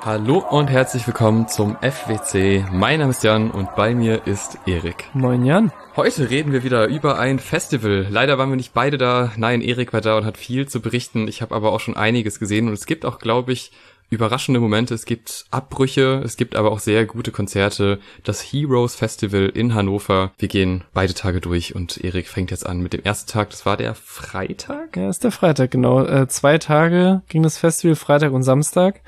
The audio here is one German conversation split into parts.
Hallo und herzlich willkommen zum FWC. Mein Name ist Jan und bei mir ist Erik. Moin Jan. Heute reden wir wieder über ein Festival. Leider waren wir nicht beide da. Nein, Erik war da und hat viel zu berichten. Ich habe aber auch schon einiges gesehen und es gibt auch, glaube ich, überraschende Momente. Es gibt Abbrüche, es gibt aber auch sehr gute Konzerte. Das Heroes Festival in Hannover. Wir gehen beide Tage durch und Erik fängt jetzt an mit dem ersten Tag. Das war der Freitag? Ja, ist der Freitag, genau. 2 Tage ging das Festival, Freitag und Samstag.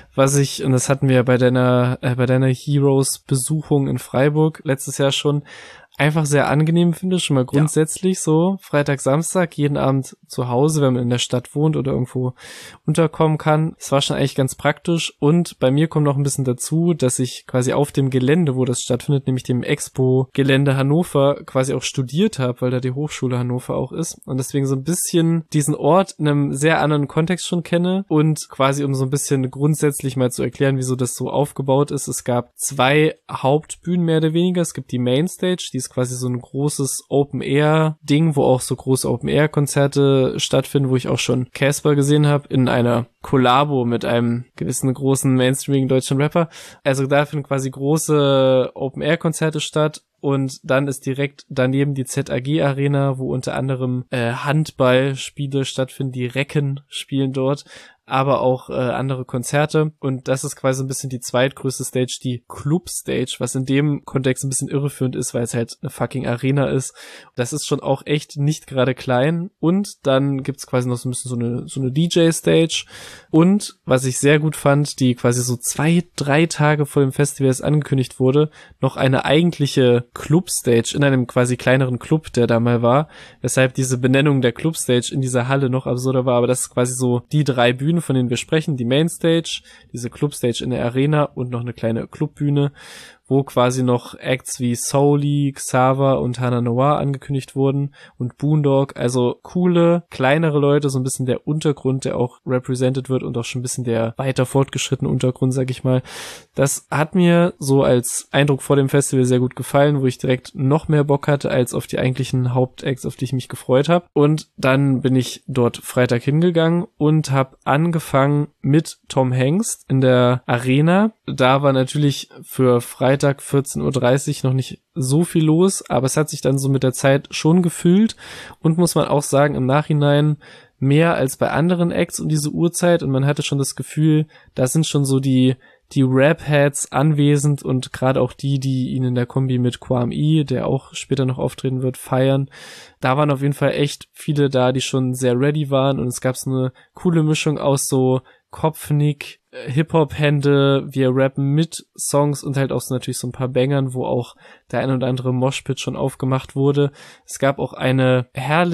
Und das hatten wir bei deiner Heroes-Besuchung in Freiburg letztes Jahr schon, einfach sehr angenehm finde, schon mal grundsätzlich so, Freitag, Samstag, jeden Abend zu Hause, wenn man in der Stadt wohnt oder irgendwo unterkommen kann. Es war schon eigentlich ganz praktisch und bei mir kommt noch ein bisschen dazu, dass ich quasi auf dem Gelände, wo das stattfindet, nämlich dem Expo-Gelände Hannover, quasi auch studiert habe, weil da die Hochschule Hannover auch ist und deswegen so ein bisschen diesen Ort in einem sehr anderen Kontext schon kenne und quasi um so ein bisschen grundsätzlich mal zu erklären, wieso das so aufgebaut ist. Es gab 2 Hauptbühnen mehr oder weniger. Es gibt die Mainstage, die ist quasi so ein großes Open-Air-Ding, wo auch so große Open-Air-Konzerte stattfinden, wo ich auch schon Casper gesehen habe, in einer Kollabo mit einem gewissen großen mainstreamigen deutschen Rapper. Also da finden quasi große Open-Air-Konzerte statt. Und dann ist direkt daneben die ZAG-Arena, wo unter anderem Handballspiele stattfinden, die Recken spielen dort, aber auch andere Konzerte. Und das ist quasi ein bisschen die zweitgrößte Stage, die Club-Stage, was in dem Kontext ein bisschen irreführend ist, weil es halt eine fucking Arena ist. Das ist schon auch echt nicht gerade klein. Und dann gibt's quasi noch so ein bisschen so eine DJ-Stage. Und was ich sehr gut fand, die quasi so 2-3 Tage vor dem Festival erst angekündigt wurde, noch eine eigentliche Club-Stage in einem quasi kleineren Club, der da mal war, weshalb diese Benennung der Club-Stage in dieser Halle noch absurder war, aber das ist quasi so die 3 Bühnen, von denen wir sprechen, die Mainstage, diese Club-Stage in der Arena und noch eine kleine Clubbühne, wo quasi noch Acts wie Soully, Xaver und Hannah Noir angekündigt wurden und Boondog, also coole, kleinere Leute, so ein bisschen der Untergrund, der auch represented wird und auch schon ein bisschen der weiter fortgeschrittene Untergrund, sag ich mal. Das hat mir so als Eindruck vor dem Festival sehr gut gefallen, wo ich direkt noch mehr Bock hatte als auf die eigentlichen Hauptacts, auf die ich mich gefreut habe. Und dann bin ich dort Freitag hingegangen und habe angefangen mit Tom Hanks in der Arena. Da war natürlich für Freitag 14:30 Uhr noch nicht so viel los, aber es hat sich dann so mit der Zeit schon gefüllt und muss man auch sagen, im Nachhinein mehr als bei anderen Acts um diese Uhrzeit und man hatte schon das Gefühl, da sind schon so die Rap-Heads anwesend und gerade auch die ihn in der Kombi mit Kwame, der auch später noch auftreten wird, feiern. Da waren auf jeden Fall echt viele da, die schon sehr ready waren und es gab so eine coole Mischung aus so Kopfnick, Hip-Hop-Hände, wir rappen mit Songs und halt auch so natürlich so ein paar Bangern, wo auch der ein oder andere Moshpit schon aufgemacht wurde. Es gab auch mehrere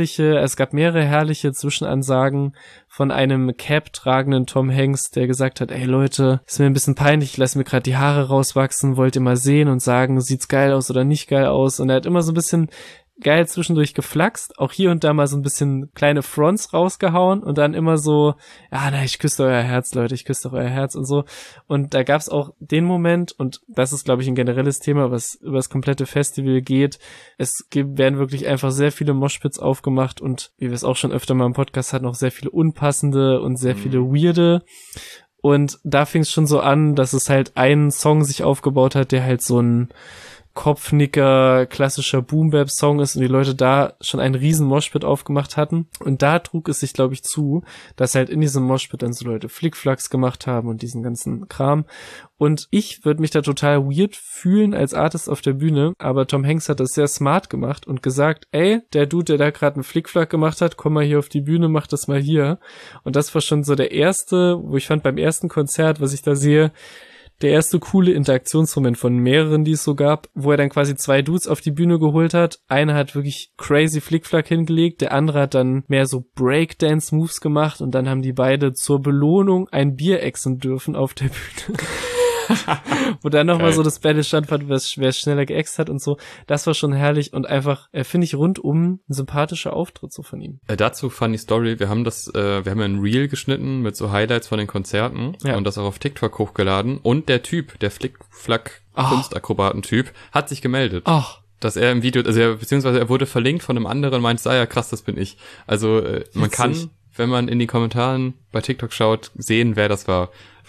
herrliche Zwischenansagen von einem Cap-tragenden Tom Hanks, der gesagt hat, ey Leute, ist mir ein bisschen peinlich, ich lasse mir gerade die Haare rauswachsen, wollt ihr mal sehen und sagen, sieht's geil aus oder nicht geil aus? Und er hat immer so ein bisschen geil zwischendurch geflaxt, auch hier und da mal so ein bisschen kleine Fronts rausgehauen und dann immer so, ich küsse euer Herz, Leute, ich küsse doch euer Herz und so. Und da gab's auch den Moment, und das ist, glaube ich, ein generelles Thema, was über das komplette Festival geht. Werden wirklich einfach sehr viele Moshpits aufgemacht und, wie wir es auch schon öfter mal im Podcast hatten, auch sehr viele unpassende und sehr viele weirde. Und da fing es schon so an, dass es halt einen Song sich aufgebaut hat, der halt so ein Kopfnicker, klassischer Boom-Bap-Song ist und die Leute da schon einen riesen Moshpit aufgemacht hatten. Und da trug es sich, glaube ich, zu, dass halt in diesem Moshpit dann so Leute Flickflacks gemacht haben und diesen ganzen Kram. Und ich würde mich da total weird fühlen als Artist auf der Bühne, aber Tom Hanks hat das sehr smart gemacht und gesagt, ey, der Dude, der da gerade einen Flickflack gemacht hat, komm mal hier auf die Bühne, mach das mal hier. Und das war schon so der erste, wo ich fand beim ersten Konzert, was ich da sehe, der erste coole Interaktionsmoment von mehreren, die es so gab, wo er dann quasi 2 Dudes auf die Bühne geholt hat. Einer hat wirklich crazy Flickflack hingelegt, der andere hat dann mehr so Breakdance-Moves gemacht und dann haben die beide zur Belohnung ein Bier exen dürfen auf der Bühne. Wo dann nochmal so das Battle stattfand, wer schneller geäxt hat und so. Das war schon herrlich und einfach, finde ich, rundum ein sympathischer Auftritt so von ihm. Dazu funny Story, wir haben ja ein Reel geschnitten mit so Highlights von den Konzerten und das auch auf TikTok hochgeladen und der Typ, der Flickflack-Kunstakrobaten-Typ, hat sich gemeldet. Dass er im Video, beziehungsweise er wurde verlinkt von einem anderen und meinte, ja krass, das bin ich. Also man kann, wenn man in die Kommentaren bei TikTok schaut, sehen, wer das war.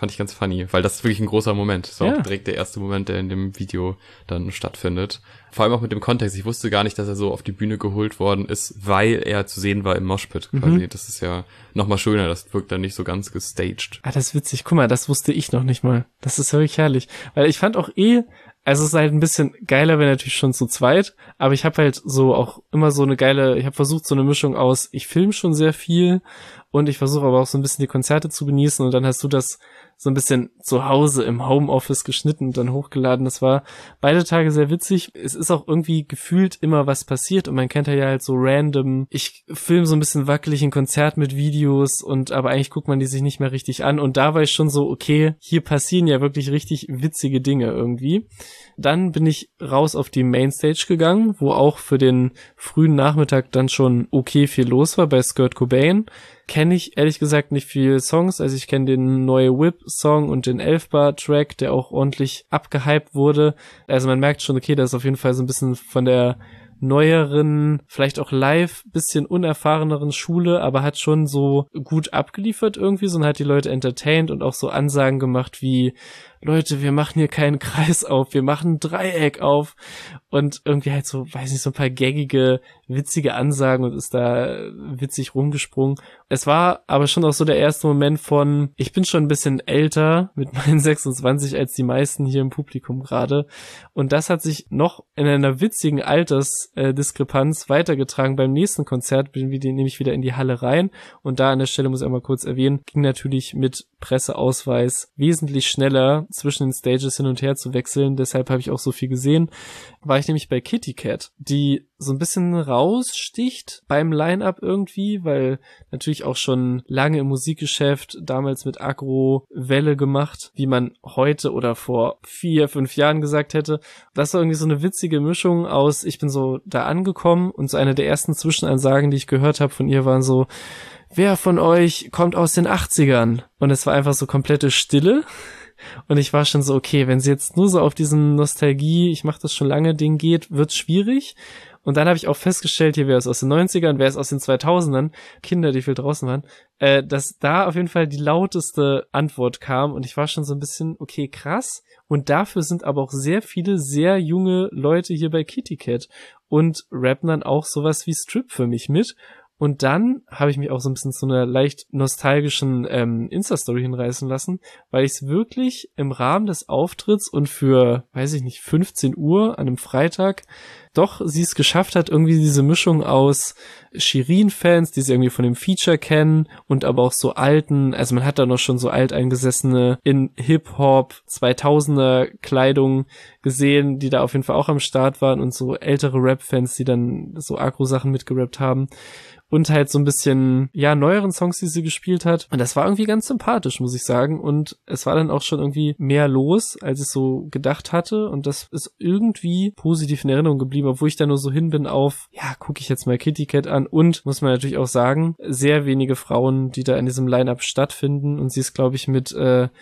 fand ich ganz funny, weil das ist wirklich ein großer Moment. Das war Ja. auch direkt der erste Moment, der in dem Video dann stattfindet. Vor allem auch mit dem Kontext. Ich wusste gar nicht, dass er so auf die Bühne geholt worden ist, weil er zu sehen war im Moshpit quasi. Das ist ja nochmal schöner. Das wirkt dann nicht so ganz gestaged. Ah, das ist witzig. Guck mal, das wusste ich noch nicht mal. Das ist wirklich herrlich. Weil ich fand auch also es ist halt ein bisschen geiler, wenn natürlich schon zu zweit, aber ich habe halt so auch immer so ich habe versucht so eine Mischung aus, ich film schon sehr viel und ich versuche aber auch so ein bisschen die Konzerte zu genießen und dann hast du das so ein bisschen zu Hause im Homeoffice geschnitten und dann hochgeladen. Das war beide Tage sehr witzig. Es ist auch irgendwie gefühlt immer was passiert und man kennt ja halt so random, ich film so ein bisschen wackelig ein Konzert mit Videos aber eigentlich guckt man die sich nicht mehr richtig an und da war ich schon so, okay, hier passieren ja wirklich richtig witzige Dinge irgendwie. Dann bin ich raus auf die Mainstage gegangen, wo auch für den frühen Nachmittag dann schon okay viel los war bei Kurt Cobain. Kenne ich ehrlich gesagt nicht viele Songs, also ich kenne den neue Whip-Song und den Elfbar-Track, der auch ordentlich abgehypt wurde. Also man merkt schon, okay, das ist auf jeden Fall so ein bisschen von der neueren, vielleicht auch live, bisschen unerfahreneren Schule, aber hat schon so gut abgeliefert irgendwie, so und hat die Leute entertained und auch so Ansagen gemacht wie, Leute, wir machen hier keinen Kreis auf, wir machen ein Dreieck auf und irgendwie halt so, weiß nicht, so ein paar gaggige, witzige Ansagen und ist da witzig rumgesprungen. Es war aber schon auch so der erste Moment von, ich bin schon ein bisschen älter mit meinen 26 als die meisten hier im Publikum gerade und das hat sich noch in einer witzigen Altersdiskrepanz weitergetragen. Beim nächsten Konzert bin ich nämlich wieder in die Halle rein und da an der Stelle muss ich einmal kurz erwähnen, ging natürlich mit Presseausweis wesentlich schneller zwischen den Stages hin und her zu wechseln, deshalb habe ich auch so viel gesehen, war ich nämlich bei Kitty Cat, die so ein bisschen raussticht beim Line-Up irgendwie, weil natürlich auch schon lange im Musikgeschäft, damals mit Agro Welle gemacht, wie man heute oder vor 4-5 Jahren gesagt hätte. Das war irgendwie so eine witzige Mischung aus, ich bin so da angekommen und so eine der ersten Zwischenansagen, die ich gehört habe von ihr, waren so, wer von euch kommt aus den 80ern? Und es war einfach so komplette Stille. Und ich war schon so, okay, wenn sie jetzt nur so auf diesen Nostalgie, ich mache das schon lange Ding geht, wird's schwierig. Und dann habe ich auch festgestellt, hier wer ist aus den 90ern, wer ist aus den 2000ern, Kinder, die viel draußen waren, dass da auf jeden Fall die lauteste Antwort kam. Und ich war schon so ein bisschen, okay, krass. Und dafür sind aber auch sehr viele sehr junge Leute hier bei Kitty Cat und rappen dann auch sowas wie Strip für mich mit. Und dann habe ich mich auch so ein bisschen zu einer leicht nostalgischen Insta-Story hinreißen lassen, weil ich es wirklich im Rahmen des Auftritts und für, weiß ich nicht, 15 Uhr an einem Freitag doch sie es geschafft hat, irgendwie diese Mischung aus Shirin-Fans, die sie irgendwie von dem Feature kennen und aber auch so alten, also man hat da noch schon so alteingesessene in Hip-Hop 2000er Kleidung gesehen, die da auf jeden Fall auch am Start waren und so ältere Rap-Fans, die dann so Agro-Sachen mitgerappt haben. Und halt so ein bisschen, ja, neueren Songs, die sie gespielt hat. Und das war irgendwie ganz sympathisch, muss ich sagen. Und es war dann auch schon irgendwie mehr los, als ich so gedacht hatte. Und das ist irgendwie positiv in Erinnerung geblieben, obwohl ich da nur so hin bin auf, ja, gucke ich jetzt mal Kitty Cat an. Und, muss man natürlich auch sagen, sehr wenige Frauen, die da in diesem Line-Up stattfinden. Und sie ist, glaube ich, mit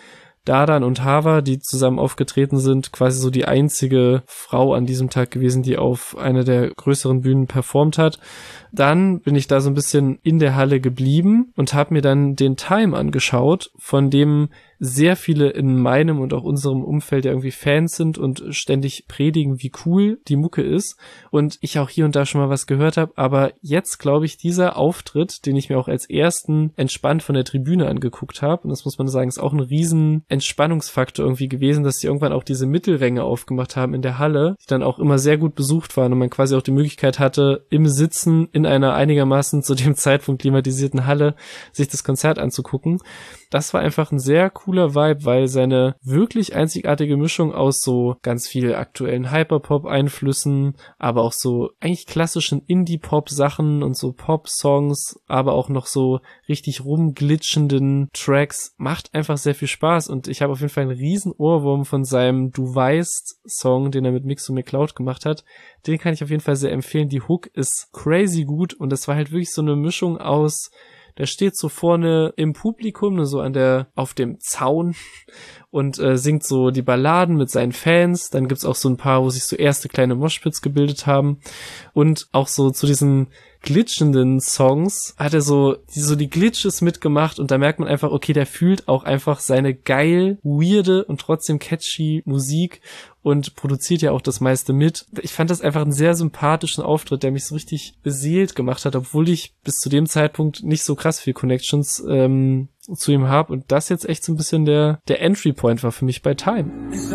Dardan und Hava, die zusammen aufgetreten sind, quasi so die einzige Frau an diesem Tag gewesen, die auf einer der größeren Bühnen performt hat. Dann bin ich da so ein bisschen in der Halle geblieben und habe mir dann den Time angeschaut, von dem sehr viele in meinem und auch unserem Umfeld ja irgendwie Fans sind und ständig predigen, wie cool die Mucke ist und ich auch hier und da schon mal was gehört habe, aber jetzt glaube ich, dieser Auftritt, den ich mir auch als ersten entspannt von der Tribüne angeguckt habe, und das muss man sagen, ist auch ein riesen Entspannungsfaktor irgendwie gewesen, dass sie irgendwann auch diese Mittelränge aufgemacht haben in der Halle, die dann auch immer sehr gut besucht waren und man quasi auch die Möglichkeit hatte, im Sitzen in einer einigermaßen zu dem Zeitpunkt klimatisierten Halle sich das Konzert anzugucken. Das war einfach ein sehr cooler Vibe, weil seine wirklich einzigartige Mischung aus so ganz viel aktuellen Hyperpop-Einflüssen, aber auch so eigentlich klassischen Indie-Pop-Sachen und so Pop-Songs, aber auch noch so richtig rumglitschenden Tracks, macht einfach sehr viel Spaß und ich habe auf jeden Fall einen riesen Ohrwurm von seinem Du weißt Song, den er mit Mix und McCloud gemacht hat. Den kann ich auf jeden Fall sehr empfehlen. Die Hook ist crazy gut und das war halt wirklich so eine Mischung aus, der steht so vorne im Publikum, so auf dem Zaun und singt so die Balladen mit seinen Fans. Dann gibt's auch so ein paar, wo sich so erste kleine Moshpits gebildet haben und auch so zu diesen glitschenden Songs hat er so die Glitches mitgemacht und da merkt man einfach, okay, der fühlt auch einfach seine geil, weirde und trotzdem catchy Musik und produziert ja auch das meiste mit. Ich fand das einfach einen sehr sympathischen Auftritt, der mich so richtig beseelt gemacht hat, obwohl ich bis zu dem Zeitpunkt nicht so krass viel Connections zu ihm habe und das jetzt echt so ein bisschen der Entry Point war für mich bei Time.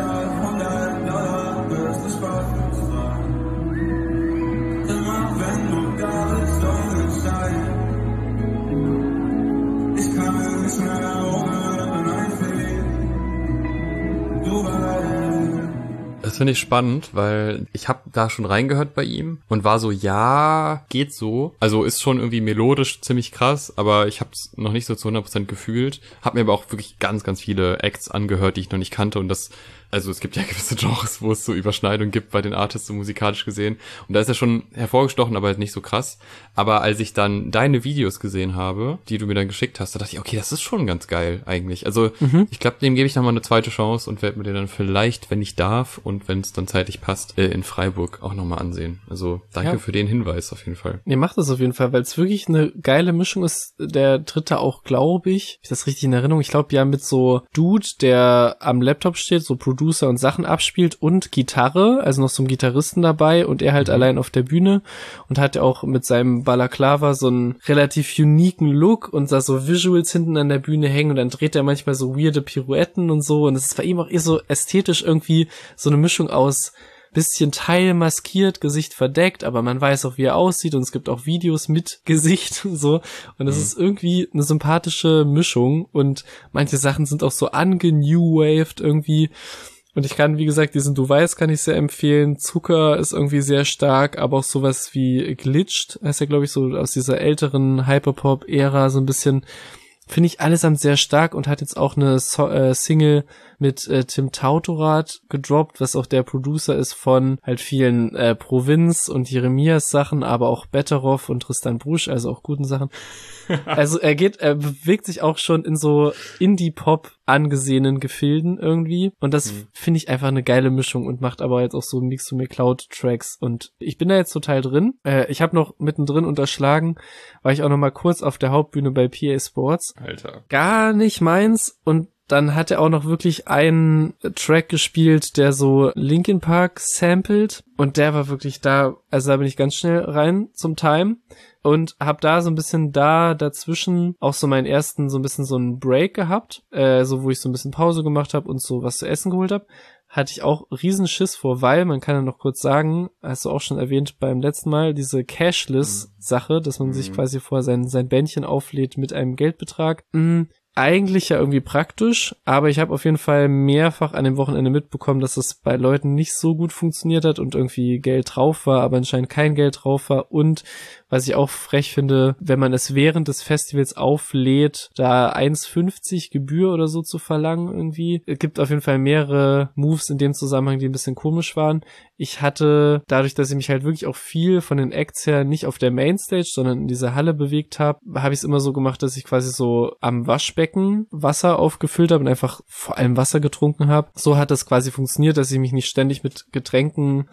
Das finde ich spannend, weil ich habe da schon reingehört bei ihm und war so, ja, geht so. Also ist schon irgendwie melodisch ziemlich krass, aber ich habe es noch nicht so zu 100% gefühlt. Hab mir aber auch wirklich ganz, ganz viele Acts angehört, die ich noch nicht kannte und das, also es gibt ja gewisse Genres, wo es so Überschneidungen gibt bei den Artists so musikalisch gesehen und da ist er schon hervorgestochen, aber halt nicht so krass. Aber als ich dann deine Videos gesehen habe, die du mir dann geschickt hast, da dachte ich, okay, das ist schon ganz geil eigentlich. Also ich glaube, dem gebe ich nochmal eine zweite Chance und werde mir den dann vielleicht, wenn ich darf und wenn es dann zeitlich passt, in Freiburg auch nochmal ansehen. Also danke für den Hinweis auf jeden Fall. Nee, macht das auf jeden Fall, weil es wirklich eine geile Mischung ist. Der dritte auch, glaube ich, ist das richtig in Erinnerung? Ich glaube, ja, mit so Dude, der am Laptop steht, so Producer und Sachen abspielt und Gitarre, also noch so ein Gitarristen dabei und er halt allein auf der Bühne und hat ja auch mit seinem Balaklava so einen relativ uniken Look und da so Visuals hinten an der Bühne hängen und dann dreht er manchmal so weirde Pirouetten und so und es ist bei ihm auch eher so ästhetisch irgendwie so eine Mischung aus bisschen Teil maskiert, Gesicht verdeckt, aber man weiß auch, wie er aussieht und es gibt auch Videos mit Gesicht und so und das ist irgendwie eine sympathische Mischung und manche Sachen sind auch so ange-new-waved irgendwie. Und ich kann, wie gesagt, diesen Du weißt, kann ich sehr empfehlen. Zucker ist irgendwie sehr stark, aber auch sowas wie Glitched, heißt ja, glaube ich, so aus dieser älteren Hyperpop-Ära so ein bisschen, finde ich allesamt sehr stark und hat jetzt auch eine Single mit Tim Tautorat gedroppt, was auch der Producer ist von halt vielen Provinz und Jeremias Sachen, aber auch Betteroff und Tristan Brusch, also auch guten Sachen. Also er bewegt sich auch schon in so Indie-Pop angesehenen Gefilden irgendwie und das finde ich einfach eine geile Mischung und macht aber jetzt auch so Mix to Cloud Tracks und ich bin da jetzt total drin. Ich habe noch mittendrin unterschlagen, war ich auch noch mal kurz auf der Hauptbühne bei PA Sports. Alter. Gar nicht meins und dann hat er auch noch wirklich einen Track gespielt, der so Linkin Park sampled und der war wirklich da, also da bin ich ganz schnell rein zum Time und hab da so ein bisschen dazwischen auch so meinen ersten so ein bisschen so einen Break gehabt, so wo ich so ein bisschen Pause gemacht habe und so was zu essen geholt habe. Hatte ich auch riesen Schiss vor, weil, man kann ja noch kurz sagen, hast du auch schon erwähnt beim letzten Mal, diese Cashless-Sache, dass man sich quasi vorher sein Bändchen auflädt mit einem Geldbetrag. Eigentlich ja irgendwie praktisch, aber ich habe auf jeden Fall mehrfach an dem Wochenende mitbekommen, dass es bei Leuten nicht so gut funktioniert hat und irgendwie Geld drauf war, aber anscheinend kein Geld drauf war und was ich auch frech finde, wenn man es während des Festivals auflädt, da 1,50 Gebühr oder so zu verlangen irgendwie. Es gibt auf jeden Fall mehrere Moves in dem Zusammenhang, die ein bisschen komisch waren. Ich hatte, dadurch, dass ich mich halt wirklich auch viel von den Acts her nicht auf der Mainstage, sondern in dieser Halle bewegt habe, habe ich es immer so gemacht, dass ich quasi so am Waschbecken Wasser aufgefüllt habe und einfach vor allem Wasser getrunken habe. So hat das quasi funktioniert, dass ich mich nicht ständig mit Getränken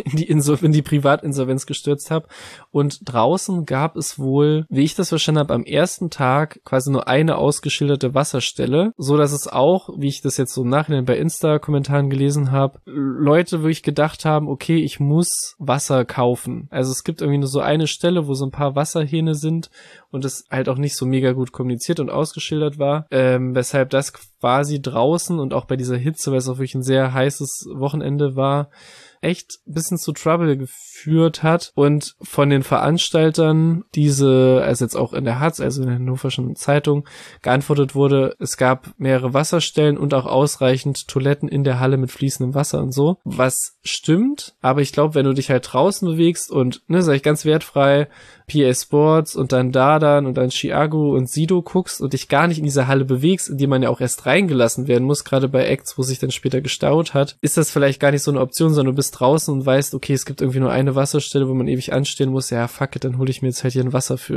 in die Privatinsolvenz gestürzt habe. Und draußen gab es wohl, wie ich das verstanden habe, am ersten Tag quasi nur eine ausgeschilderte Wasserstelle, so dass es auch, wie ich das jetzt so im Nachhinein bei Insta-Kommentaren gelesen habe, Leute wirklich gedacht haben, okay, ich muss Wasser kaufen. Also es gibt irgendwie nur so eine Stelle, wo so ein paar Wasserhähne sind und es halt auch nicht so mega gut kommuniziert und ausgeschildert war, weshalb das quasi draußen und auch bei dieser Hitze, weil es auch wirklich ein sehr heißes Wochenende war, echt ein bisschen zu Trouble geführt hat und von den Veranstaltern also jetzt auch in der Hatz, also in der Hannoverschen Zeitung, geantwortet wurde, es gab mehrere Wasserstellen und auch ausreichend Toiletten in der Halle mit fließendem Wasser und so, was stimmt, aber ich glaube, wenn du dich halt draußen bewegst und, sag ich ganz wertfrei, PA Sports und dann Dardan und dann Chiago und Sido guckst und dich gar nicht in dieser Halle bewegst, in die man ja auch erst reingelassen werden muss, gerade bei Acts, wo sich dann später gestaut hat, ist das vielleicht gar nicht so eine Option, sondern du bist draußen und weißt, okay, es gibt irgendwie nur eine Wasserstelle, wo man ewig anstehen muss, ja, fuck it, dann hole ich mir jetzt halt hier ein Wasser für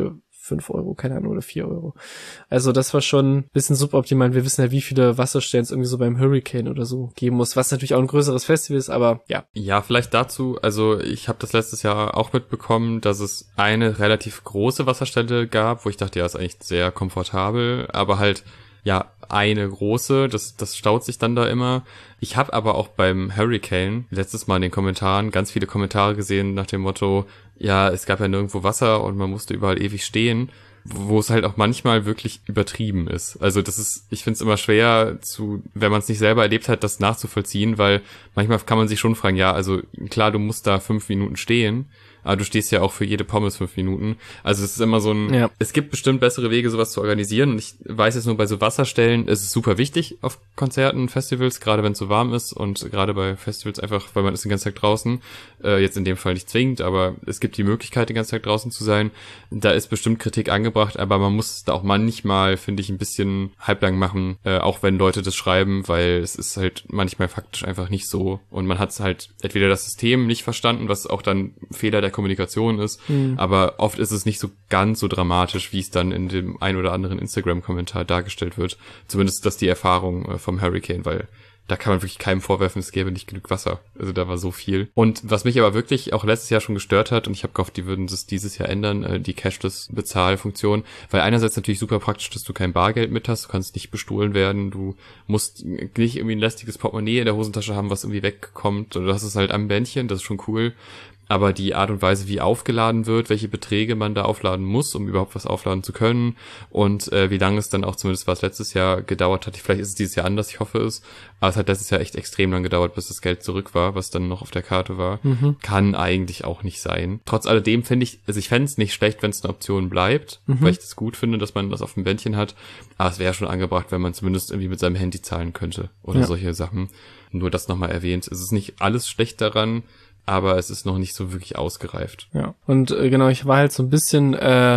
5 Euro, keine Ahnung, oder 4 Euro. Also das war schon ein bisschen suboptimal. Wir wissen ja, wie viele Wasserstellen es irgendwie so beim Hurricane oder so geben muss, was natürlich auch ein größeres Festival ist, aber ja. Ja, vielleicht dazu, also ich habe das letztes Jahr auch mitbekommen, dass es eine relativ große Wasserstelle gab, wo ich dachte, ja, ist eigentlich sehr komfortabel, aber halt ja, eine große, das staut sich dann da immer. Ich habe aber auch beim Hurricane letztes Mal in den Kommentaren ganz viele Kommentare gesehen nach dem Motto, ja, es gab ja nirgendwo Wasser und man musste überall ewig stehen, wo es halt auch manchmal wirklich übertrieben ist. Also das ist, ich finde es immer schwer wenn man es nicht selber erlebt hat, das nachzuvollziehen, weil manchmal kann man sich schon fragen, ja, also klar, du musst da 5 Minuten stehen, aber du stehst ja auch für jede Pommes 5 Minuten. Also es ist immer so ein, Es gibt bestimmt bessere Wege, sowas zu organisieren. Und ich weiß jetzt nur, bei so Wasserstellen ist es super wichtig auf Konzerten, Festivals, gerade wenn es so warm ist und gerade bei Festivals einfach, weil man ist den ganzen Tag draußen. Jetzt in dem Fall nicht zwingend, aber es gibt die Möglichkeit, den ganzen Tag draußen zu sein. Da ist bestimmt Kritik angebracht, aber man muss da auch manchmal, finde ich, ein bisschen halblang machen, auch wenn Leute das schreiben, weil es ist halt manchmal faktisch einfach nicht so. Und man hat halt entweder das System nicht verstanden, was auch dann Fehler der Kommunikation ist, aber oft ist es nicht so ganz so dramatisch, wie es dann in dem ein oder anderen Instagram-Kommentar dargestellt wird. Zumindest ist das die Erfahrung vom Hurricane, weil da kann man wirklich keinem vorwerfen, es gäbe nicht genug Wasser. Also da war so viel. Und was mich aber wirklich auch letztes Jahr schon gestört hat, und ich habe gehofft, die würden das dieses Jahr ändern, die Cashless-Bezahlfunktion, weil einerseits natürlich super praktisch, dass du kein Bargeld mit hast, du kannst nicht bestohlen werden, du musst nicht irgendwie ein lästiges Portemonnaie in der Hosentasche haben, was irgendwie wegkommt, oder du hast es halt am Bändchen, das ist schon cool. Aber die Art und Weise, wie aufgeladen wird, welche Beträge man da aufladen muss, um überhaupt was aufladen zu können und wie lange es dann auch, zumindest was letztes Jahr gedauert hat, vielleicht ist es dieses Jahr anders, ich hoffe es, aber es hat letztes Jahr echt extrem lang gedauert, bis das Geld zurück war, was dann noch auf der Karte war, kann eigentlich auch nicht sein. Trotz alledem finde ich, also ich fände es nicht schlecht, wenn es eine Option bleibt, weil ich das gut finde, dass man das auf dem Bändchen hat, aber es wäre schon angebracht, wenn man zumindest irgendwie mit seinem Handy zahlen könnte oder solche Sachen. Nur das nochmal erwähnt. Es ist nicht alles schlecht daran, aber es ist noch nicht so wirklich ausgereift. Ja, und genau, ich war halt so ein bisschen,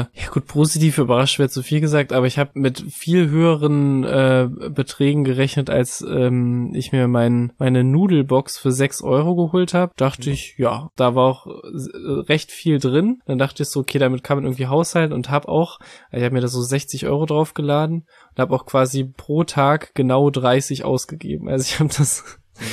positiv überrascht, wäre zu viel gesagt, aber ich habe mit viel höheren Beträgen gerechnet, als ich mir meine Nudelbox für 6 Euro geholt habe. Dachte ich, ja, da war auch recht viel drin. Dann dachte ich so, okay, damit kann man irgendwie haushalten und ich habe mir da so 60 Euro draufgeladen und habe auch quasi pro Tag genau 30 ausgegeben. Also ich habe das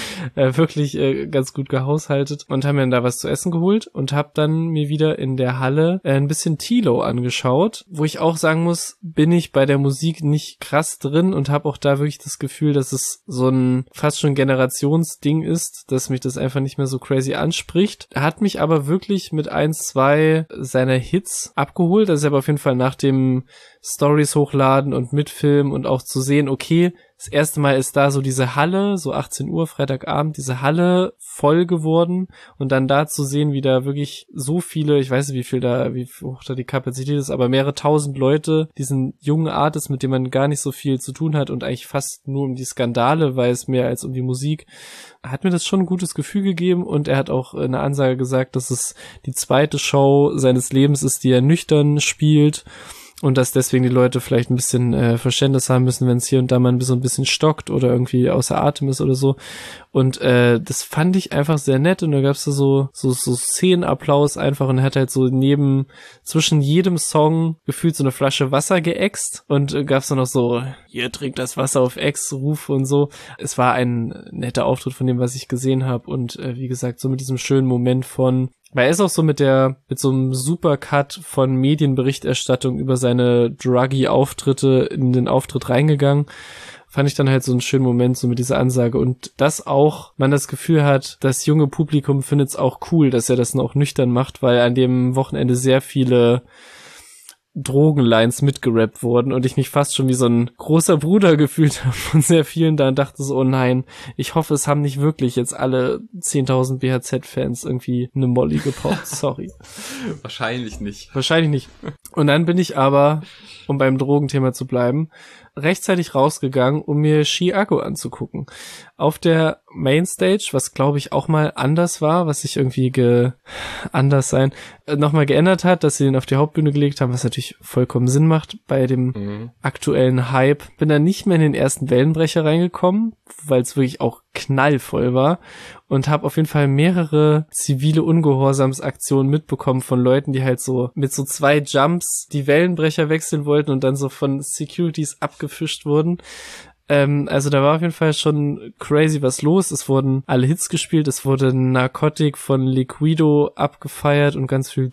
wirklich ganz gut gehaushaltet und haben mir dann da was zu essen geholt und habe dann mir wieder in der Halle ein bisschen Tilo angeschaut, wo ich auch sagen muss, bin ich bei der Musik nicht krass drin und habe auch da wirklich das Gefühl, dass es so ein fast schon Generationsding ist, dass mich das einfach nicht mehr so crazy anspricht. Er hat mich aber wirklich mit 1, 2 seiner Hits abgeholt, das ist aber auf jeden Fall nach dem Stories hochladen und mitfilmen und auch zu sehen, okay, das erste Mal ist da so diese Halle, so 18 Uhr, Freitagabend, diese Halle voll geworden und dann da zu sehen, wie da wirklich so viele, ich weiß nicht, wie hoch da die Kapazität ist, aber mehrere tausend Leute, diesen jungen Artist, mit dem man gar nicht so viel zu tun hat und eigentlich fast nur um die Skandale weiß, mehr als um die Musik, hat mir das schon ein gutes Gefühl gegeben und er hat auch eine Ansage gesagt, dass es die zweite Show seines Lebens ist, die er nüchtern spielt. Und dass deswegen die Leute vielleicht ein bisschen Verständnis haben müssen, wenn es hier und da mal so ein bisschen stockt oder irgendwie außer Atem ist oder so. Und das fand ich einfach sehr nett und da gab's da so Szenenapplaus einfach und er hat halt so zwischen jedem Song gefühlt so eine Flasche Wasser geäxt und gab's dann noch so, hier trinkt das Wasser auf Ex, Rufe und so. Es war ein netter Auftritt von dem, was ich gesehen habe und wie gesagt, so mit diesem schönen Moment von, weil er ist auch so mit so einem Supercut von Medienberichterstattung über seine Druggy-Auftritte in den Auftritt reingegangen. Fand ich dann halt so einen schönen Moment, so mit dieser Ansage. Und dass auch man das Gefühl hat, das junge Publikum findet es auch cool, dass er das noch nüchtern macht, weil an dem Wochenende sehr viele Drogenlines mitgerappt wurden und ich mich fast schon wie so ein großer Bruder gefühlt habe von sehr vielen da und dachte so, oh nein, ich hoffe, es haben nicht wirklich jetzt alle 10.000 BHZ-Fans irgendwie eine Molly gepoppt, sorry. Wahrscheinlich nicht. Und dann bin ich aber, um beim Drogenthema zu bleiben, rechtzeitig rausgegangen, um mir Chiago anzugucken. Auf der Mainstage, was glaube ich auch mal anders war, was sich irgendwie nochmal geändert hat, dass sie den auf die Hauptbühne gelegt haben, was natürlich vollkommen Sinn macht bei dem aktuellen Hype. Bin dann nicht mehr in den ersten Wellenbrecher reingekommen, weil es wirklich auch knallvoll war und habe auf jeden Fall mehrere zivile Ungehorsamsaktionen mitbekommen von Leuten, die halt so mit so 2 Jumps die Wellenbrecher wechseln wollten und dann so von Securities abgefischt wurden. Also da war auf jeden Fall schon crazy was los. Es wurden alle Hits gespielt, es wurde Narcotic von Liquido abgefeiert und ganz viel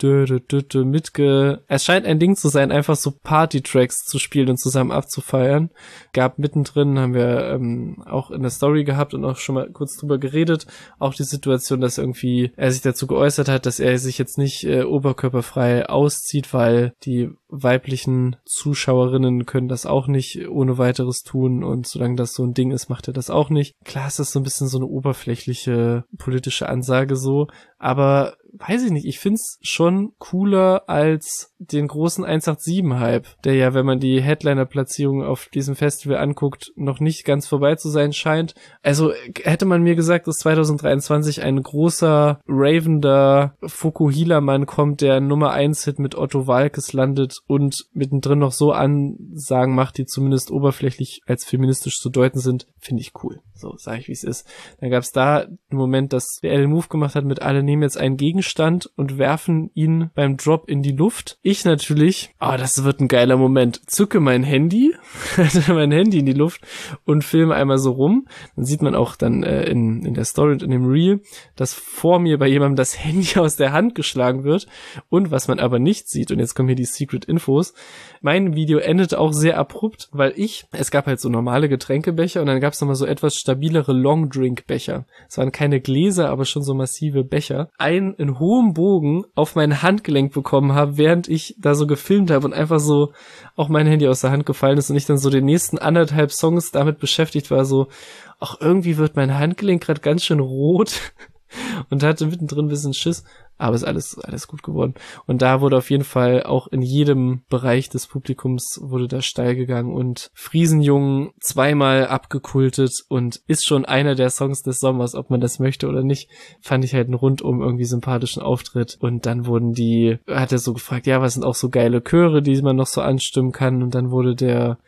Es scheint ein Ding zu sein, einfach so Party-Tracks zu spielen und zusammen abzufeiern. Gab mittendrin, haben wir auch in der Story gehabt und auch schon mal kurz drüber geredet, auch die Situation, dass irgendwie er sich dazu geäußert hat, dass er sich jetzt nicht oberkörperfrei auszieht, weil die weiblichen Zuschauerinnen können das auch nicht ohne weiteres tun und solange das so ein Ding ist, macht er das auch nicht. Klar ist das so ein bisschen so eine oberflächliche politische Ansage so, aber weiß ich nicht, ich find's schon cooler als den großen 187-Hype, der ja, wenn man die Headliner-Platzierung auf diesem Festival anguckt, noch nicht ganz vorbei zu sein scheint. Also hätte man mir gesagt, dass 2023 ein großer, ravender Fukuhila-Mann kommt, der Nummer 1-Hit mit Otto Waalkes landet und mittendrin noch so Ansagen macht, die zumindest oberflächlich als feministisch zu deuten sind, finde ich cool. So, sag ich, wie es ist. Dann gab's da einen Moment, dass BL den Move gemacht hat mit alle nehmen jetzt einen Gegenstand und werfen ihn beim Drop in die Luft. Ich natürlich, das wird ein geiler Moment, zücke mein Handy, mein Handy in die Luft und filme einmal so rum. Dann sieht man auch dann in der Story und in dem Reel, dass vor mir bei jemandem das Handy aus der Hand geschlagen wird. Und was man aber nicht sieht, und jetzt kommen hier die Secret Infos, mein Video endete auch sehr abrupt, weil es gab halt so normale Getränkebecher und dann gab es nochmal so etwas stabilere Longdrink-Becher. Es waren keine Gläser, aber schon so massive Becher. Einen in hohem Bogen auf mein Handgelenk bekommen habe, während ich da so gefilmt habe und einfach so auch mein Handy aus der Hand gefallen ist und ich dann so den nächsten 1,5 Songs damit beschäftigt war, so, ach, irgendwie wird mein Handgelenk gerade ganz schön rot und hatte mittendrin ein bisschen Schiss. Aber ist alles gut geworden. Und da wurde auf jeden Fall auch in jedem Bereich des Publikums wurde da steil gegangen und Friesenjungen zweimal abgekultet und ist schon einer der Songs des Sommers, ob man das möchte oder nicht, fand ich halt einen rundum irgendwie sympathischen Auftritt. Und dann hat er so gefragt, ja, was sind auch so geile Chöre, die man noch so anstimmen kann. Und dann wurde der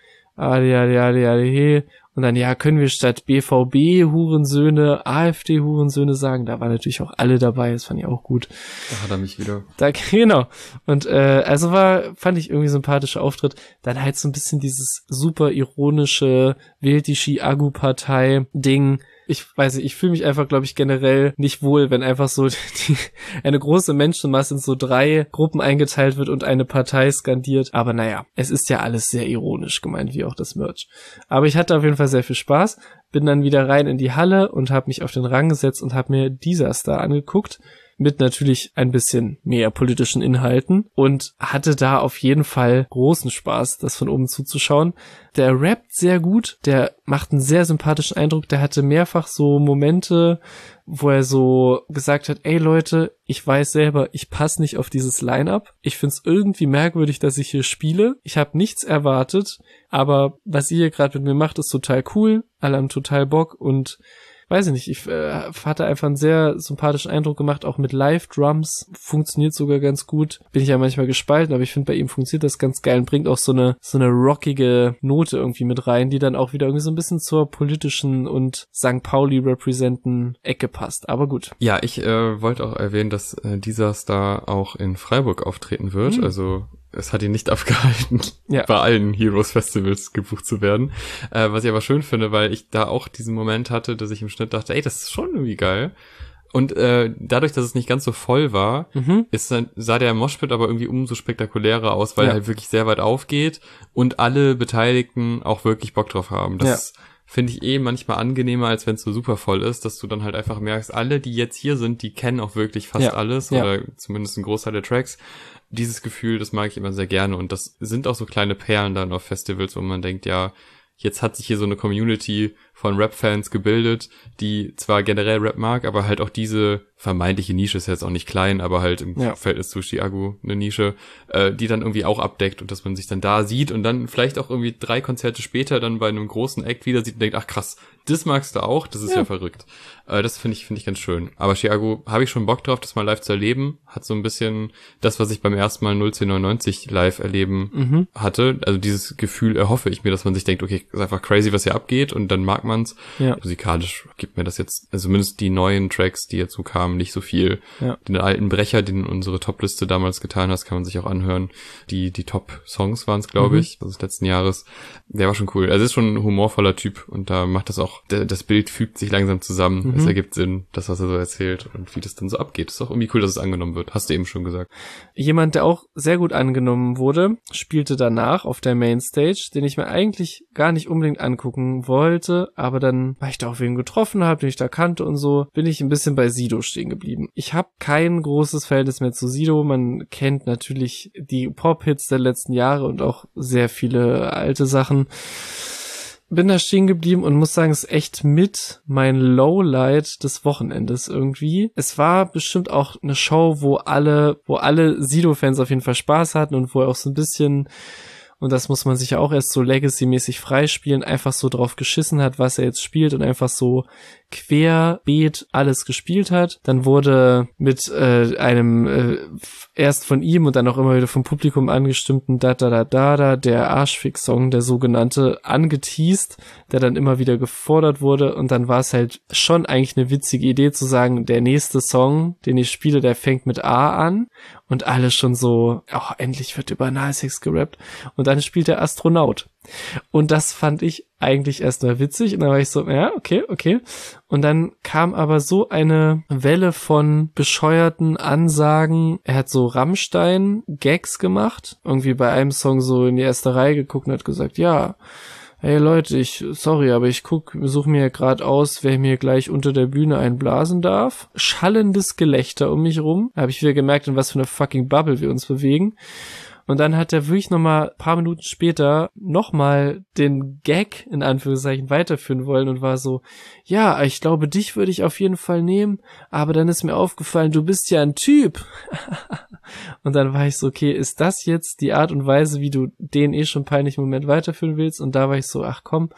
und dann, ja, können wir statt BVB-Hurensöhne AfD-Hurensöhne sagen? Da waren natürlich auch alle dabei, das fand ich auch gut. Da hat er mich wieder. Genau. Und fand ich irgendwie sympathischer Auftritt. Dann halt so ein bisschen dieses super ironische wählt die Chi-Agu-Partei-Ding. Ich weiß nicht, ich fühle mich einfach, glaube ich, generell nicht wohl, wenn einfach so eine große Menschenmasse in so 3 Gruppen eingeteilt wird und eine Partei skandiert. Aber naja, es ist ja alles sehr ironisch gemeint, wie auch das Merch. Aber ich hatte auf jeden Fall sehr viel Spaß, bin dann wieder rein in die Halle und habe mich auf den Rang gesetzt und habe mir Disaster angeguckt. Mit natürlich ein bisschen mehr politischen Inhalten und hatte da auf jeden Fall großen Spaß, das von oben zuzuschauen. Der rappt sehr gut, der macht einen sehr sympathischen Eindruck, der hatte mehrfach so Momente, wo er so gesagt hat, ey Leute, ich weiß selber, ich passe nicht auf dieses Line-Up. Ich find's irgendwie merkwürdig, dass ich hier spiele. Ich habe nichts erwartet, aber was ihr hier gerade mit mir macht, ist total cool. Alle haben total Bock und weiß ich nicht, ich hatte einfach einen sehr sympathischen Eindruck gemacht, auch mit Live-Drums, funktioniert sogar ganz gut. Bin ich ja manchmal gespalten, aber ich finde, bei ihm funktioniert das ganz geil und bringt auch so eine rockige Note irgendwie mit rein, die dann auch wieder irgendwie so ein bisschen zur politischen und St. Pauli representen Ecke passt, aber gut. Ja, ich wollte auch erwähnen, dass dieser Star auch in Freiburg auftreten wird, also es hat ihn nicht abgehalten, bei allen Heroes Festivals gebucht zu werden. Was ich aber schön finde, weil ich da auch diesen Moment hatte, dass ich im Schnitt dachte, ey, das ist schon irgendwie geil. Und dadurch, dass es nicht ganz so voll war, sah der Moshpit aber irgendwie umso spektakulärer aus, weil er halt wirklich sehr weit aufgeht und alle Beteiligten auch wirklich Bock drauf haben. Das finde ich manchmal angenehmer, als wenn es so super voll ist, dass du dann halt einfach merkst, alle, die jetzt hier sind, die kennen auch wirklich fast alles oder zumindest einen Großteil der Tracks. Dieses Gefühl, das mag ich immer sehr gerne und das sind auch so kleine Perlen dann auf Festivals, wo man denkt, ja, jetzt hat sich hier so eine Community von Rap-Fans gebildet, die zwar generell Rap mag, aber halt auch diese vermeintliche Nische, ist jetzt auch nicht klein, aber halt im Verhältnis zu Chi-Agu eine Nische, die dann irgendwie auch abdeckt und dass man sich dann da sieht und dann vielleicht auch irgendwie 3 Konzerte später dann bei einem großen Act wieder sieht und denkt, ach krass, das magst du auch, das ist ja verrückt. Das finde ich ganz schön. Aber Chi-Agu habe ich schon Bock drauf, das mal live zu erleben. Hat so ein bisschen das, was ich beim ersten Mal 01099 live erleben hatte. Also dieses Gefühl erhoffe ich mir, dass man sich denkt, okay, ist einfach crazy, was hier abgeht und dann mag man man's. Ja. Musikalisch gibt mir das jetzt, also zumindest die neuen Tracks, die jetzt so kamen, nicht so viel. Ja. Den alten Brecher, den unsere Topliste damals getan hast, kann man sich auch anhören. Die Top-Songs waren es, glaube ich, des letzten Jahres. Der war schon cool. Also ist schon ein humorvoller Typ und da macht das auch, das Bild fügt sich langsam zusammen. Es ergibt Sinn, das, was er so erzählt und wie das dann so abgeht. Ist auch irgendwie cool, dass es angenommen wird. Hast du eben schon gesagt. Jemand, der auch sehr gut angenommen wurde, spielte danach auf der Mainstage, den ich mir eigentlich gar nicht unbedingt angucken wollte, aber dann, weil ich da auch wen getroffen habe, den ich da kannte und so, bin ich ein bisschen bei Sido stehen geblieben. Ich habe kein großes Verhältnis mehr zu Sido. Man kennt natürlich die Pop-Hits der letzten Jahre und auch sehr viele alte Sachen. Bin da stehen geblieben und muss sagen, es ist echt mit mein Lowlight des Wochenendes irgendwie. Es war bestimmt auch eine Show, wo alle Sido-Fans auf jeden Fall Spaß hatten und wo er auch so ein bisschen, und das muss man sich ja auch erst so Legacy-mäßig freispielen, einfach so drauf geschissen hat, was er jetzt spielt und einfach so querbeet alles gespielt hat. Dann wurde mit einem erst von ihm und dann auch immer wieder vom Publikum angestimmten Da Da Da Da Da, der Arschfix-Song, der sogenannte, angeteast, der dann immer wieder gefordert wurde und dann war es halt schon eigentlich eine witzige Idee zu sagen, der nächste Song, den ich spiele, der fängt mit A an und alle schon so, oh, endlich wird über Analsex gerappt und dann spielt der Astronaut. Und das fand ich eigentlich erstmal witzig und dann war ich so, ja, okay. Und dann kam aber so eine Welle von bescheuerten Ansagen. Er hat so Rammstein-Gags gemacht, irgendwie bei einem Song so in die erste Reihe geguckt und hat gesagt, ja, hey Leute, sorry, aber ich suche mir gerade aus, wer mir gleich unter der Bühne einblasen darf. Schallendes Gelächter um mich rum. Da habe ich wieder gemerkt, in was für eine fucking Bubble wir uns bewegen. Und dann hat er wirklich nochmal ein paar Minuten später nochmal den Gag in Anführungszeichen weiterführen wollen und war so, ja, ich glaube, dich würde ich auf jeden Fall nehmen, aber dann ist mir aufgefallen, du bist ja ein Typ. Und dann war ich so, okay, ist das jetzt die Art und Weise, wie du den schon peinlichen Moment weiterführen willst? Und da war ich so, ach komm,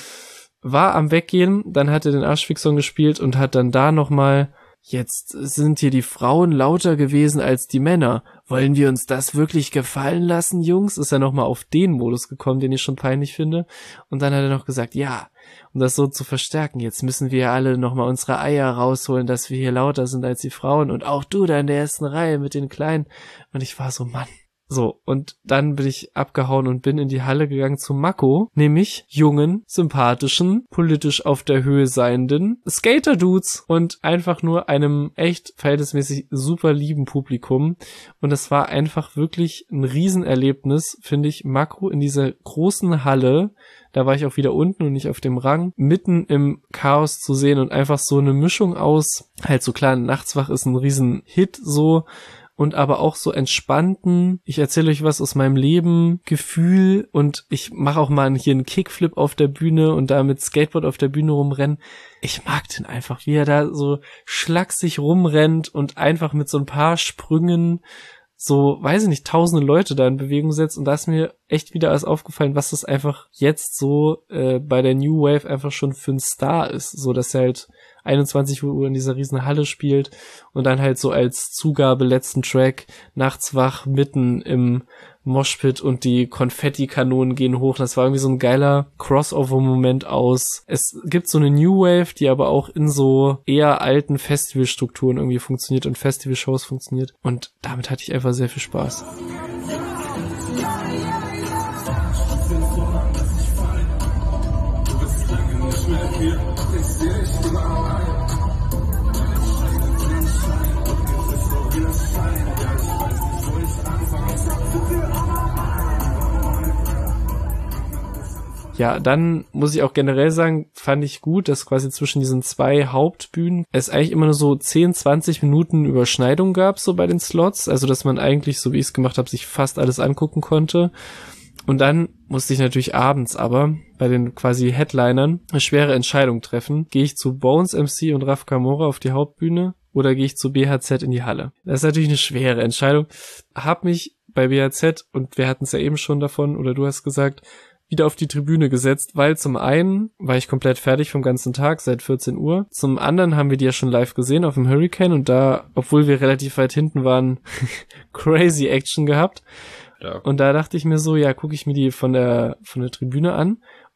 war am Weggehen, dann hat er den Arschfix-Song gespielt und hat dann da nochmal, jetzt sind hier die Frauen lauter gewesen als die Männer. Wollen wir uns das wirklich gefallen lassen, Jungs? Ist er nochmal auf den Modus gekommen, den ich schon peinlich finde. Und dann hat er noch gesagt, ja, um das so zu verstärken, jetzt müssen wir alle nochmal unsere Eier rausholen, dass wir hier lauter sind als die Frauen. Und auch du da in der ersten Reihe mit den Kleinen. Und ich war so, Mann. So, und dann bin ich abgehauen und bin in die Halle gegangen zu Mako, nämlich jungen, sympathischen, politisch auf der Höhe seienden Skater-Dudes und einfach nur einem echt verhältnismäßig super lieben Publikum. Und es war einfach wirklich ein Riesenerlebnis, finde ich, Mako in dieser großen Halle, da war ich auch wieder unten und nicht auf dem Rang, mitten im Chaos zu sehen und einfach so eine Mischung aus, halt so klar, Nachtswach ist ein Riesen-Hit so, und aber auch so entspannten, ich erzähle euch was aus meinem Leben, Gefühl und ich mache auch mal hier einen Kickflip auf der Bühne und da mit Skateboard auf der Bühne rumrennen. Ich mag den einfach, wie er da so schlaksig rumrennt und einfach mit so ein paar Sprüngen so, weiß ich nicht, tausende Leute da in Bewegung setzt und da ist mir echt wieder alles aufgefallen, was das einfach jetzt so bei der New Wave einfach schon für ein Star ist, so dass er halt 21 Uhr in dieser riesen Halle spielt und dann halt so als Zugabe letzten Track nachts wach mitten im Moshpit und die Konfettikanonen gehen hoch. Das war irgendwie so ein geiler Crossover-Moment aus. Es gibt so eine New Wave, die aber auch in so eher alten Festivalstrukturen irgendwie funktioniert und Festivalshows funktioniert und damit hatte ich einfach sehr viel Spaß. Ja, dann muss ich auch generell sagen, fand ich gut, dass quasi zwischen diesen zwei Hauptbühnen es eigentlich immer nur so 10, 20 Minuten Überschneidung gab, so bei den Slots. Also, dass man eigentlich, so wie ich es gemacht habe, sich fast alles angucken konnte. Und dann musste ich natürlich abends aber bei den quasi Headlinern eine schwere Entscheidung treffen. Gehe ich zu Bones MC und Raf Kamora auf die Hauptbühne oder gehe ich zu BHZ in die Halle? Das ist natürlich eine schwere Entscheidung. Hab mich bei BHZ, und wir hatten es ja eben schon davon, oder du hast gesagt, wieder auf die Tribüne gesetzt, weil zum einen war ich komplett fertig vom ganzen Tag, seit 14 Uhr. Zum anderen haben wir die ja schon live gesehen auf dem Hurricane und da, obwohl wir relativ weit hinten waren, crazy Action gehabt. Ja. Und da dachte ich mir so, ja, gucke ich mir die von der Tribüne an.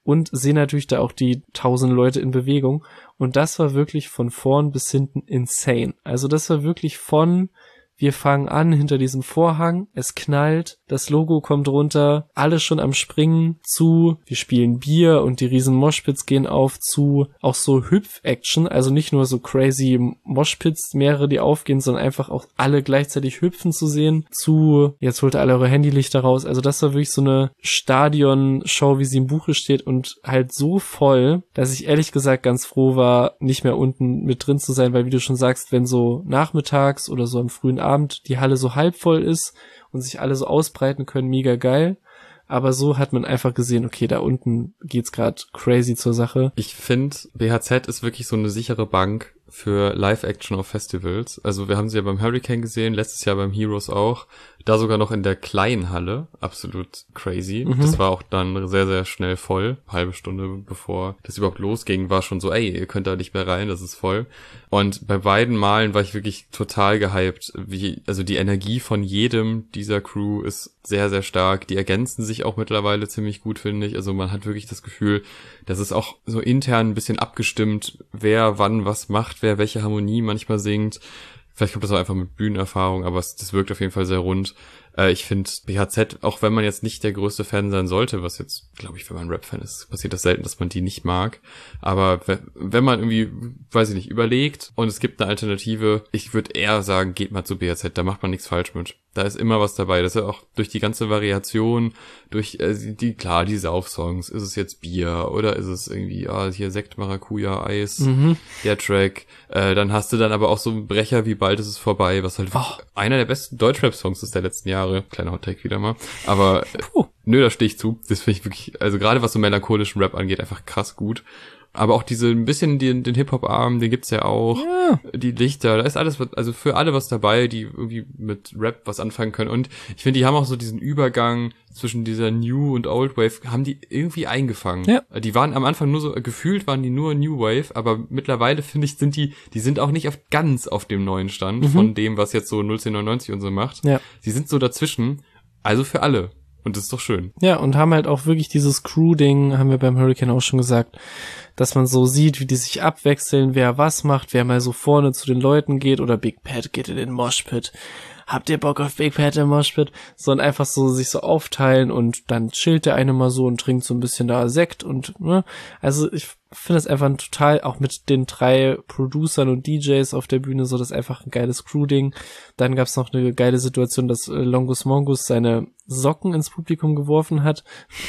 und sehe natürlich da auch die 1000 Leute in Bewegung. Und das war wirklich von vorn bis hinten insane. Also das war wirklich von, wir fangen an hinter diesem Vorhang, es knallt, das Logo kommt runter, alle schon am Springen, zu, wir spielen Bier und die riesen Moshpits gehen auf, zu auch so Hüpf-Action, also nicht nur so crazy Moshpits, mehrere, die aufgehen, sondern einfach auch alle gleichzeitig hüpfen zu sehen, zu, jetzt holt ihr alle eure Handylichter raus, also das war wirklich so eine Stadion-Show, wie sie im Buche steht und halt so voll, dass ich ehrlich gesagt ganz froh war, nicht mehr unten mit drin zu sein, weil wie du schon sagst, wenn so nachmittags oder so am frühen Abend die Halle so halb voll ist und sich alle so ausbreiten können, mega geil. Aber so hat man einfach gesehen, okay, da unten geht's gerade crazy zur Sache. Ich finde, BHZ ist wirklich so eine sichere Bank für Live-Action auf Festivals. Also wir haben sie ja beim Hurricane gesehen, letztes Jahr beim Heroes auch. Da sogar noch in der kleinen Halle. Absolut crazy. Das war auch dann sehr, sehr schnell voll. Halbe Stunde bevor das überhaupt losging, war schon so, ey, ihr könnt da nicht mehr rein, das ist voll. Und bei beiden Malen war ich wirklich total gehypt. Also die Energie von jedem dieser Crew ist sehr, sehr stark. Die ergänzen sich auch mittlerweile ziemlich gut, finde ich. Also man hat wirklich das Gefühl, das ist auch so intern ein bisschen abgestimmt, wer wann was macht, wer welche Harmonie manchmal singt. Vielleicht kommt das auch einfach mit Bühnenerfahrung, aber das wirkt auf jeden Fall sehr rund. Ich finde BHZ, auch wenn man jetzt nicht der größte Fan sein sollte, was jetzt, glaube ich, wenn man Rap-Fan ist, passiert das selten, dass man die nicht mag. Aber wenn man irgendwie, weiß ich nicht, überlegt und es gibt eine Alternative, ich würde eher sagen, geht mal zu BHZ, da macht man nichts falsch mit. Da ist immer was dabei. Das ist ja auch durch die ganze Variation, durch die Saufsongs. Ist es jetzt Bier oder ist es irgendwie, hier Sekt, Maracuja, Eis, der Track. Dann hast du dann aber auch so einen Brecher wie Bald ist es vorbei, was halt einer der besten Deutschrap-Songs ist der letzten Jahre. Kleiner Hot-Take wieder mal. Aber nö, da stehe ich zu. Das finde ich wirklich, also gerade was so melancholischen Rap angeht, einfach krass gut. Aber auch ein bisschen den Hip-Hop-Arm, den gibt's ja auch. Ja. Die Lichter, da ist alles, also für alle was dabei, die irgendwie mit Rap was anfangen können. Und ich finde, die haben auch so diesen Übergang zwischen dieser New und Old Wave, haben die irgendwie eingefangen. Ja. Die waren am Anfang nur so, gefühlt waren die nur New Wave, aber mittlerweile finde ich, die sind auch nicht ganz auf dem neuen Stand von dem, was jetzt so 01099 und so macht. Ja. Sie sind so dazwischen, also für alle. Und das ist doch schön. Ja, und haben halt auch wirklich dieses Crew-Ding, haben wir beim Hurricane auch schon gesagt, dass man so sieht, wie die sich abwechseln, wer was macht, wer mal so vorne zu den Leuten geht oder Big Pat geht in den Moshpit. Habt ihr Bock auf Big Pat im Moshpit? So und einfach so sich so aufteilen und dann chillt der eine mal so und trinkt so ein bisschen da Sekt und, ne? Also ich finde das einfach ein total, auch mit den 3 Producern und DJs auf der Bühne, so das ist einfach ein geiles Crew-Ding. Dann gab's noch eine geile Situation, dass Longus Mongus seine Socken ins Publikum geworfen hat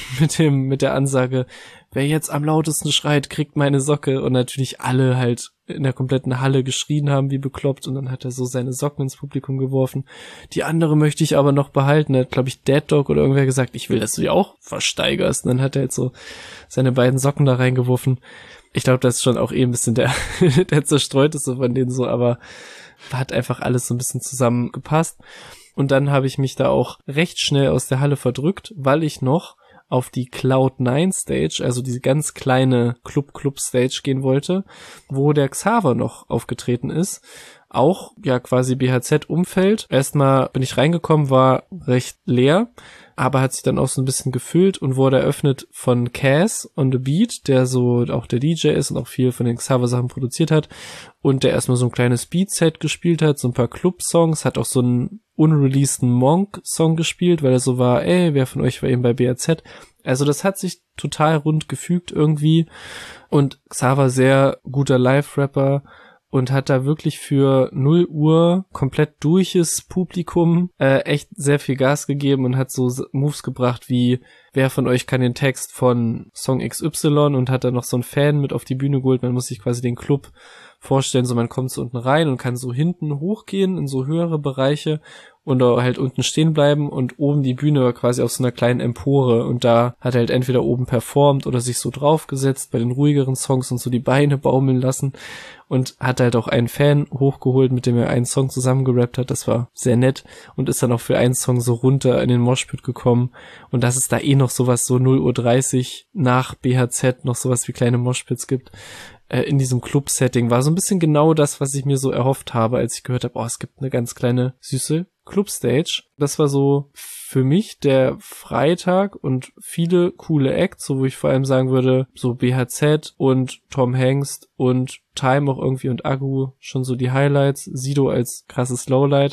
mit der Ansage, wer jetzt am lautesten schreit, kriegt meine Socke. Und natürlich alle halt in der kompletten Halle geschrien haben wie bekloppt und dann hat er so seine Socken ins Publikum geworfen. Die andere möchte ich aber noch behalten. Er hat, glaube ich, Dead Dog oder irgendwer gesagt, ich will, dass du die auch versteigerst. Und dann hat er jetzt so seine beiden Socken da reingeworfen. Ich glaube, das ist schon auch ein bisschen der zerstreuteste von denen so, aber hat einfach alles so ein bisschen zusammengepasst. Und dann habe ich mich da auch recht schnell aus der Halle verdrückt, weil ich noch auf die Cloud9 Stage, also diese ganz kleine Club-Stage gehen wollte, wo der Xaver noch aufgetreten ist. Auch, ja, quasi BHZ-Umfeld. Erstmal bin ich reingekommen, war recht leer, aber hat sich dann auch so ein bisschen gefüllt und wurde eröffnet von Cass on the Beat, der so auch der DJ ist und auch viel von den Xaver-Sachen produziert hat und der erstmal so ein kleines Beat-Set gespielt hat, so ein paar Club-Songs, hat auch so einen unreleaseden Monk-Song gespielt, weil er so war, wer von euch war eben bei BHZ? Also das hat sich total rund gefügt irgendwie und Xaver sehr guter Live-Rapper und hat da wirklich für 0 Uhr komplett durches Publikum echt sehr viel Gas gegeben und hat so Moves gebracht wie, wer von euch kann den Text von Song XY und hat da noch so einen Fan mit auf die Bühne geholt. Man muss sich quasi den Club vorstellen, so man kommt so unten rein und kann so hinten hochgehen in so höhere Bereiche und halt unten stehen bleiben und oben die Bühne war quasi auf so einer kleinen Empore und da hat er halt entweder oben performt oder sich so draufgesetzt bei den ruhigeren Songs und so die Beine baumeln lassen und hat halt auch einen Fan hochgeholt, mit dem er einen Song zusammengerappt hat. Das war sehr nett und ist dann auch für einen Song so runter in den Moshpit gekommen und dass es da noch sowas so 0:30 Uhr nach BHZ noch sowas wie kleine Moshpits gibt. in diesem Club-Setting war so ein bisschen genau das, was ich mir so erhofft habe, als ich gehört habe, es gibt eine ganz kleine, süße Club-Stage. Das war so für mich der Freitag und viele coole Acts, so wo ich vor allem sagen würde, so BHZ und Tom Hanks und Time auch irgendwie und Agu schon so die Highlights, Sido als krasses Lowlight.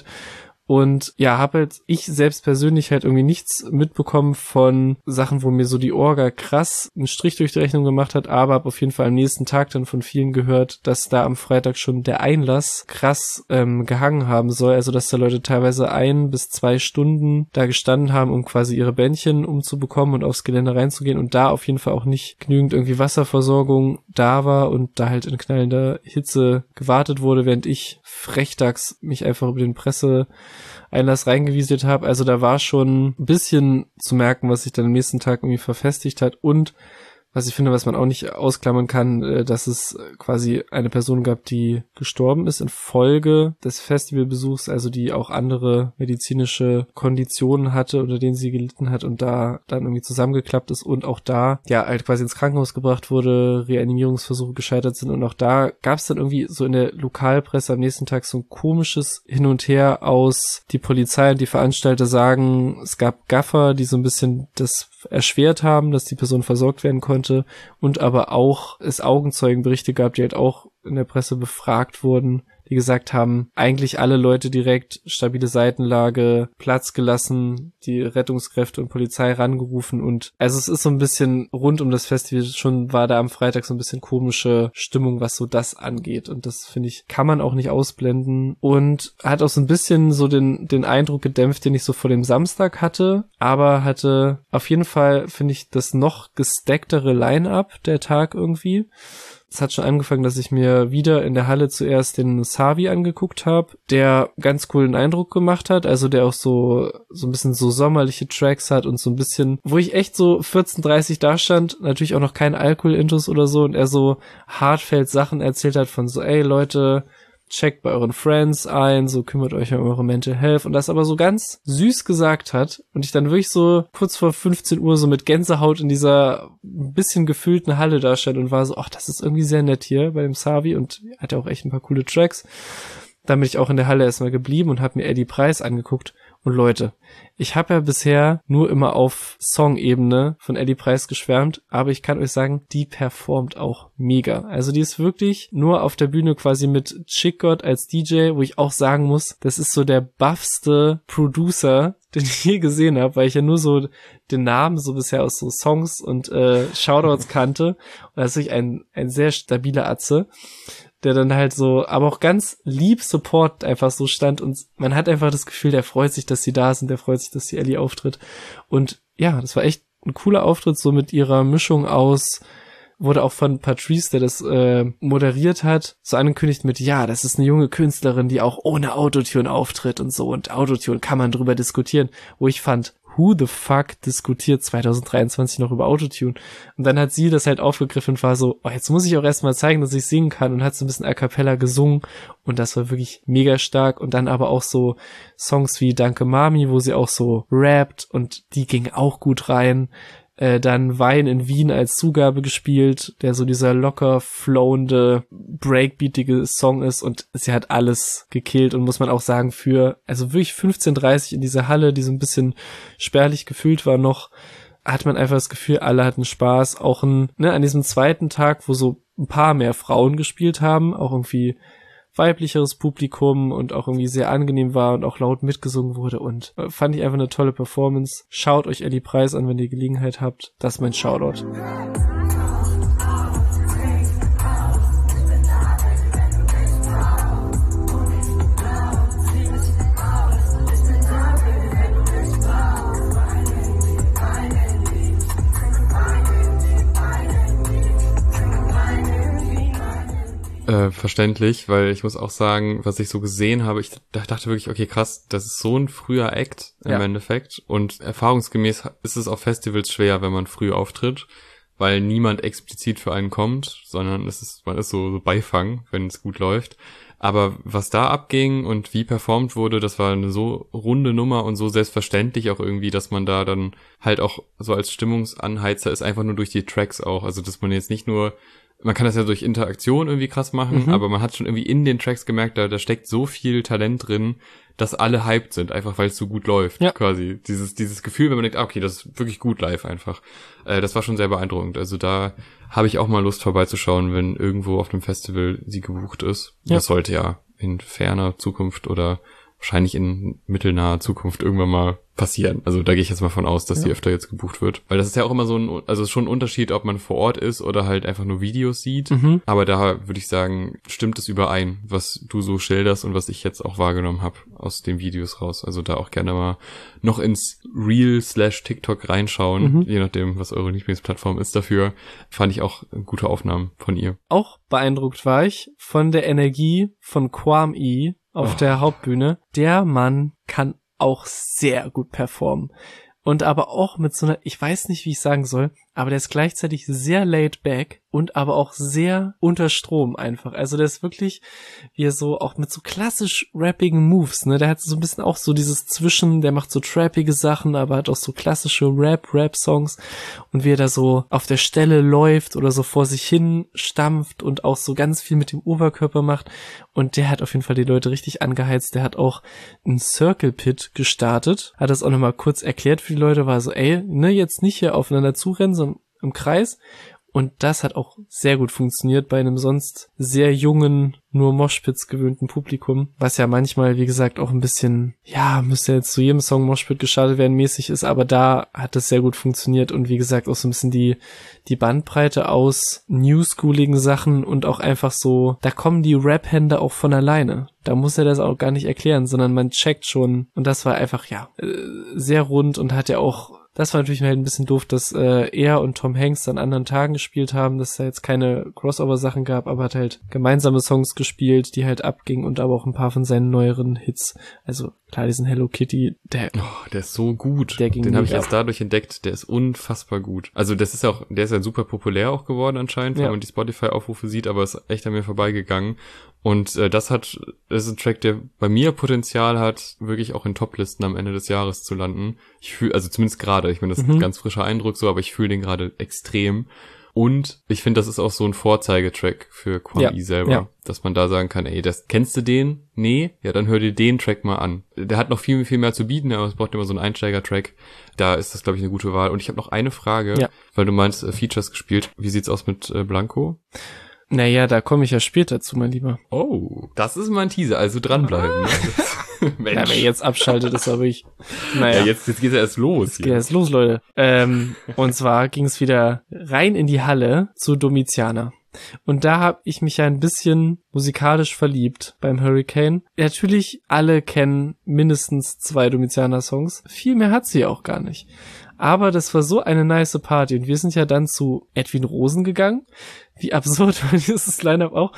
Und ja, habe halt ich selbst persönlich halt irgendwie nichts mitbekommen von Sachen, wo mir so die Orga krass einen Strich durch die Rechnung gemacht hat, aber habe auf jeden Fall am nächsten Tag dann von vielen gehört, dass da am Freitag schon der Einlass krass gehangen haben soll, also dass da Leute teilweise 1 bis 2 Stunden da gestanden haben, um quasi ihre Bändchen umzubekommen und aufs Gelände reinzugehen und da auf jeden Fall auch nicht genügend irgendwie Wasserversorgung da war und da halt in knallender Hitze gewartet wurde, während ich frechtags mich einfach über den Presseeinlass reingewieselt habe. Also da war schon ein bisschen zu merken, was sich dann am nächsten Tag irgendwie verfestigt hat und was ich finde, was man auch nicht ausklammern kann, dass es quasi eine Person gab, die gestorben ist infolge des Festivalbesuchs, also die auch andere medizinische Konditionen hatte, unter denen sie gelitten hat und da dann irgendwie zusammengeklappt ist und auch da ja halt quasi ins Krankenhaus gebracht wurde, Reanimierungsversuche gescheitert sind und auch da gab es dann irgendwie so in der Lokalpresse am nächsten Tag so ein komisches Hin und Her aus die Polizei und die Veranstalter sagen, es gab Gaffer, die so ein bisschen das erschwert haben, dass die Person versorgt werden konnte und aber auch es Augenzeugenberichte gab, die halt auch in der Presse befragt wurden, die gesagt haben, eigentlich alle Leute direkt stabile Seitenlage, Platz gelassen, die Rettungskräfte und Polizei rangerufen und also es ist so ein bisschen rund um das Festival schon war da am Freitag so ein bisschen komische Stimmung, was so das angeht und das finde ich, kann man auch nicht ausblenden und hat auch so ein bisschen so den Eindruck gedämpft, den ich so vor dem Samstag hatte, aber hatte auf jeden Fall, finde ich, das noch gestacktere Line-Up der Tag irgendwie. Es hat schon angefangen, dass ich mir wieder in der Halle zuerst den Savi angeguckt habe, der ganz coolen Eindruck gemacht hat, also der auch so ein bisschen so sommerliche Tracks hat und so ein bisschen, wo ich echt so 14:30 da stand, natürlich auch noch kein Alkohol-Intus oder so und er so Heartfelt Sachen erzählt hat von so, ey Leute, checkt bei euren Friends ein, so kümmert euch um eure Mental Health und das aber so ganz süß gesagt hat und ich dann wirklich so kurz vor 15 Uhr so mit Gänsehaut in dieser ein bisschen gefüllten Halle da stand und war so, ach, das ist irgendwie sehr nett hier bei dem Savi und hat ja auch echt ein paar coole Tracks. Dann bin ich auch in der Halle erstmal geblieben und habe mir Eddie Preis angeguckt. Und Leute, ich habe ja bisher nur immer auf Song-Ebene von Eddie Preis geschwärmt, aber ich kann euch sagen, die performt auch mega. Also die ist wirklich nur auf der Bühne quasi mit Chick God als DJ, wo ich auch sagen muss, das ist so der buffste Producer, den ich je gesehen habe, weil ich ja nur so den Namen so bisher aus so Songs und Shoutouts kannte. Und das ist wirklich ein sehr stabiler Atze, der dann halt so, aber auch ganz lieb Support einfach so stand und man hat einfach das Gefühl, der freut sich, dass sie da sind, der freut sich, dass die Ellie auftritt und ja, das war echt ein cooler Auftritt, so mit ihrer Mischung aus, wurde auch von Patrice, der das moderiert hat, so angekündigt mit, ja, das ist eine junge Künstlerin, die auch ohne Autotune auftritt und so und Autotune kann man drüber diskutieren, wo ich fand, who the fuck diskutiert 2023 noch über Autotune? Und dann hat sie das halt aufgegriffen und war so, oh, jetzt muss ich auch erstmal zeigen, dass ich singen kann und hat so ein bisschen a cappella gesungen und das war wirklich mega stark und dann aber auch so Songs wie Danke Mami, wo sie auch so rappt und die ging auch gut rein. Dann Wein in Wien als Zugabe gespielt, der so dieser locker flowende, breakbeatige Song ist und sie hat alles gekillt und muss man auch sagen für, also wirklich 15:30 in dieser Halle, die so ein bisschen spärlich gefüllt war noch, hat man einfach das Gefühl, alle hatten Spaß, auch an diesem zweiten Tag, wo so ein paar mehr Frauen gespielt haben, auch irgendwie weiblicheres Publikum und auch irgendwie sehr angenehm war und auch laut mitgesungen wurde und fand ich einfach eine tolle Performance. Schaut euch Eddie Preis an, wenn ihr Gelegenheit habt. Das ist mein Shoutout. Verständlich, weil ich muss auch sagen, was ich so gesehen habe, ich dachte wirklich, okay, krass, das ist so ein früher Act im Endeffekt und erfahrungsgemäß ist es auf Festivals schwer, wenn man früh auftritt, weil niemand explizit für einen kommt, sondern man ist so Beifang, wenn es gut läuft. Aber was da abging und wie performt wurde, das war eine so runde Nummer und so selbstverständlich auch irgendwie, dass man da dann halt auch so als Stimmungsanheizer ist, einfach nur durch die Tracks auch. Also dass man jetzt nicht nur, man kann das ja durch Interaktion irgendwie krass machen, aber man hat schon irgendwie in den Tracks gemerkt, da steckt so viel Talent drin, dass alle hyped sind, einfach weil es so gut läuft, quasi. Dieses Gefühl, wenn man denkt, okay, das ist wirklich gut live einfach. Das war schon sehr beeindruckend. Also da habe ich auch mal Lust vorbeizuschauen, wenn irgendwo auf dem Festival sie gebucht ist. Ja. Das sollte ja in ferner Zukunft oder wahrscheinlich in mittelnaher Zukunft irgendwann mal passieren. Also da gehe ich jetzt mal von aus, dass die öfter jetzt gebucht wird. Weil das ist ja auch immer so also es ist schon ein Unterschied, ob man vor Ort ist oder halt einfach nur Videos sieht. Aber da würde ich sagen, stimmt es überein, was du so schilderst und was ich jetzt auch wahrgenommen habe aus den Videos raus. Also da auch gerne mal noch ins Reel/TikTok reinschauen, je nachdem, was eure Lieblingsplattform ist dafür. Fand ich auch gute Aufnahmen von ihr. Auch beeindruckt war ich von der Energie von Kwame auf der Hauptbühne. Der Mann kann auch sehr gut performen. Und aber auch mit so einer, ich weiß nicht, wie ich sagen soll, aber der ist gleichzeitig sehr laid back und aber auch sehr unter Strom einfach. Also der ist wirklich, wie er so, auch mit so klassisch rappigen Moves, ne, der hat so ein bisschen auch so dieses Zwischen, der macht so trappige Sachen, aber hat auch so klassische Rap-Songs und wie er da so auf der Stelle läuft oder so vor sich hin stampft und auch so ganz viel mit dem Oberkörper macht und der hat auf jeden Fall die Leute richtig angeheizt. Der hat auch einen Circle Pit gestartet, hat das auch nochmal kurz erklärt für die Leute, war so, ey, ne, jetzt nicht hier aufeinander zurennen, sondern im Kreis. Und das hat auch sehr gut funktioniert bei einem sonst sehr jungen, nur Moshpits gewöhnten Publikum, was ja manchmal, wie gesagt, auch ein bisschen, ja, müsste jetzt zu jedem Song Moshpit gestartet werden mäßig ist, aber da hat es sehr gut funktioniert und wie gesagt auch so ein bisschen die Bandbreite aus newschooligen Sachen und auch einfach so, da kommen die Rap-Hände auch von alleine. Da muss er das auch gar nicht erklären, sondern man checkt schon und das war einfach, ja, sehr rund und hat ja auch. Das war natürlich halt ein bisschen doof, dass er und Tom Hanks an anderen Tagen gespielt haben, dass da jetzt keine Crossover-Sachen gab, aber hat halt gemeinsame Songs gespielt, die halt abgingen und aber auch ein paar von seinen neueren Hits. Also klar, diesen Hello Kitty, der ist so gut. Den habe ich erst dadurch entdeckt, der ist unfassbar gut. Also der ist ja super populär auch geworden anscheinend, wenn man die Spotify-Aufrufe sieht, aber ist echt an mir vorbeigegangen. Und das ist ein Track, der bei mir Potenzial hat, wirklich auch in Toplisten am Ende des Jahres zu landen. Ich fühle, also zumindest gerade, ich meine, das ist ein ganz frischer Eindruck so, aber ich fühle den gerade extrem. Und ich finde, das ist auch so ein Vorzeigetrack für Kwame selber, dass man da sagen kann, ey, kennst du den? Nee? Ja, dann hör dir den Track mal an. Der hat noch viel, viel mehr zu bieten, aber es braucht immer so einen Einsteiger-Track. Da ist das, glaube ich, eine gute Wahl. Und ich habe noch eine Frage, weil du meinst, Features gespielt. Wie sieht's aus mit Blanco? Naja, da komme ich ja später zu, mein Lieber. Oh, das ist mal ein Teaser, also dranbleiben. Ne? Mensch. Ja, wer jetzt abschaltet, ist aber ich. Naja. Ja, jetzt geht's ja erst los. Jetzt geht erst los, Leute. Und zwar ging es wieder rein in die Halle zu Domiziana. Und da habe ich mich ja ein bisschen musikalisch verliebt beim Hurricane. Natürlich, alle kennen mindestens 2 Domiziana-Songs. Viel mehr hat sie auch gar nicht. Aber das war so eine nice Party. Und wir sind ja dann zu Edwin Rosen gegangen. Wie absurd war dieses Line-Up auch.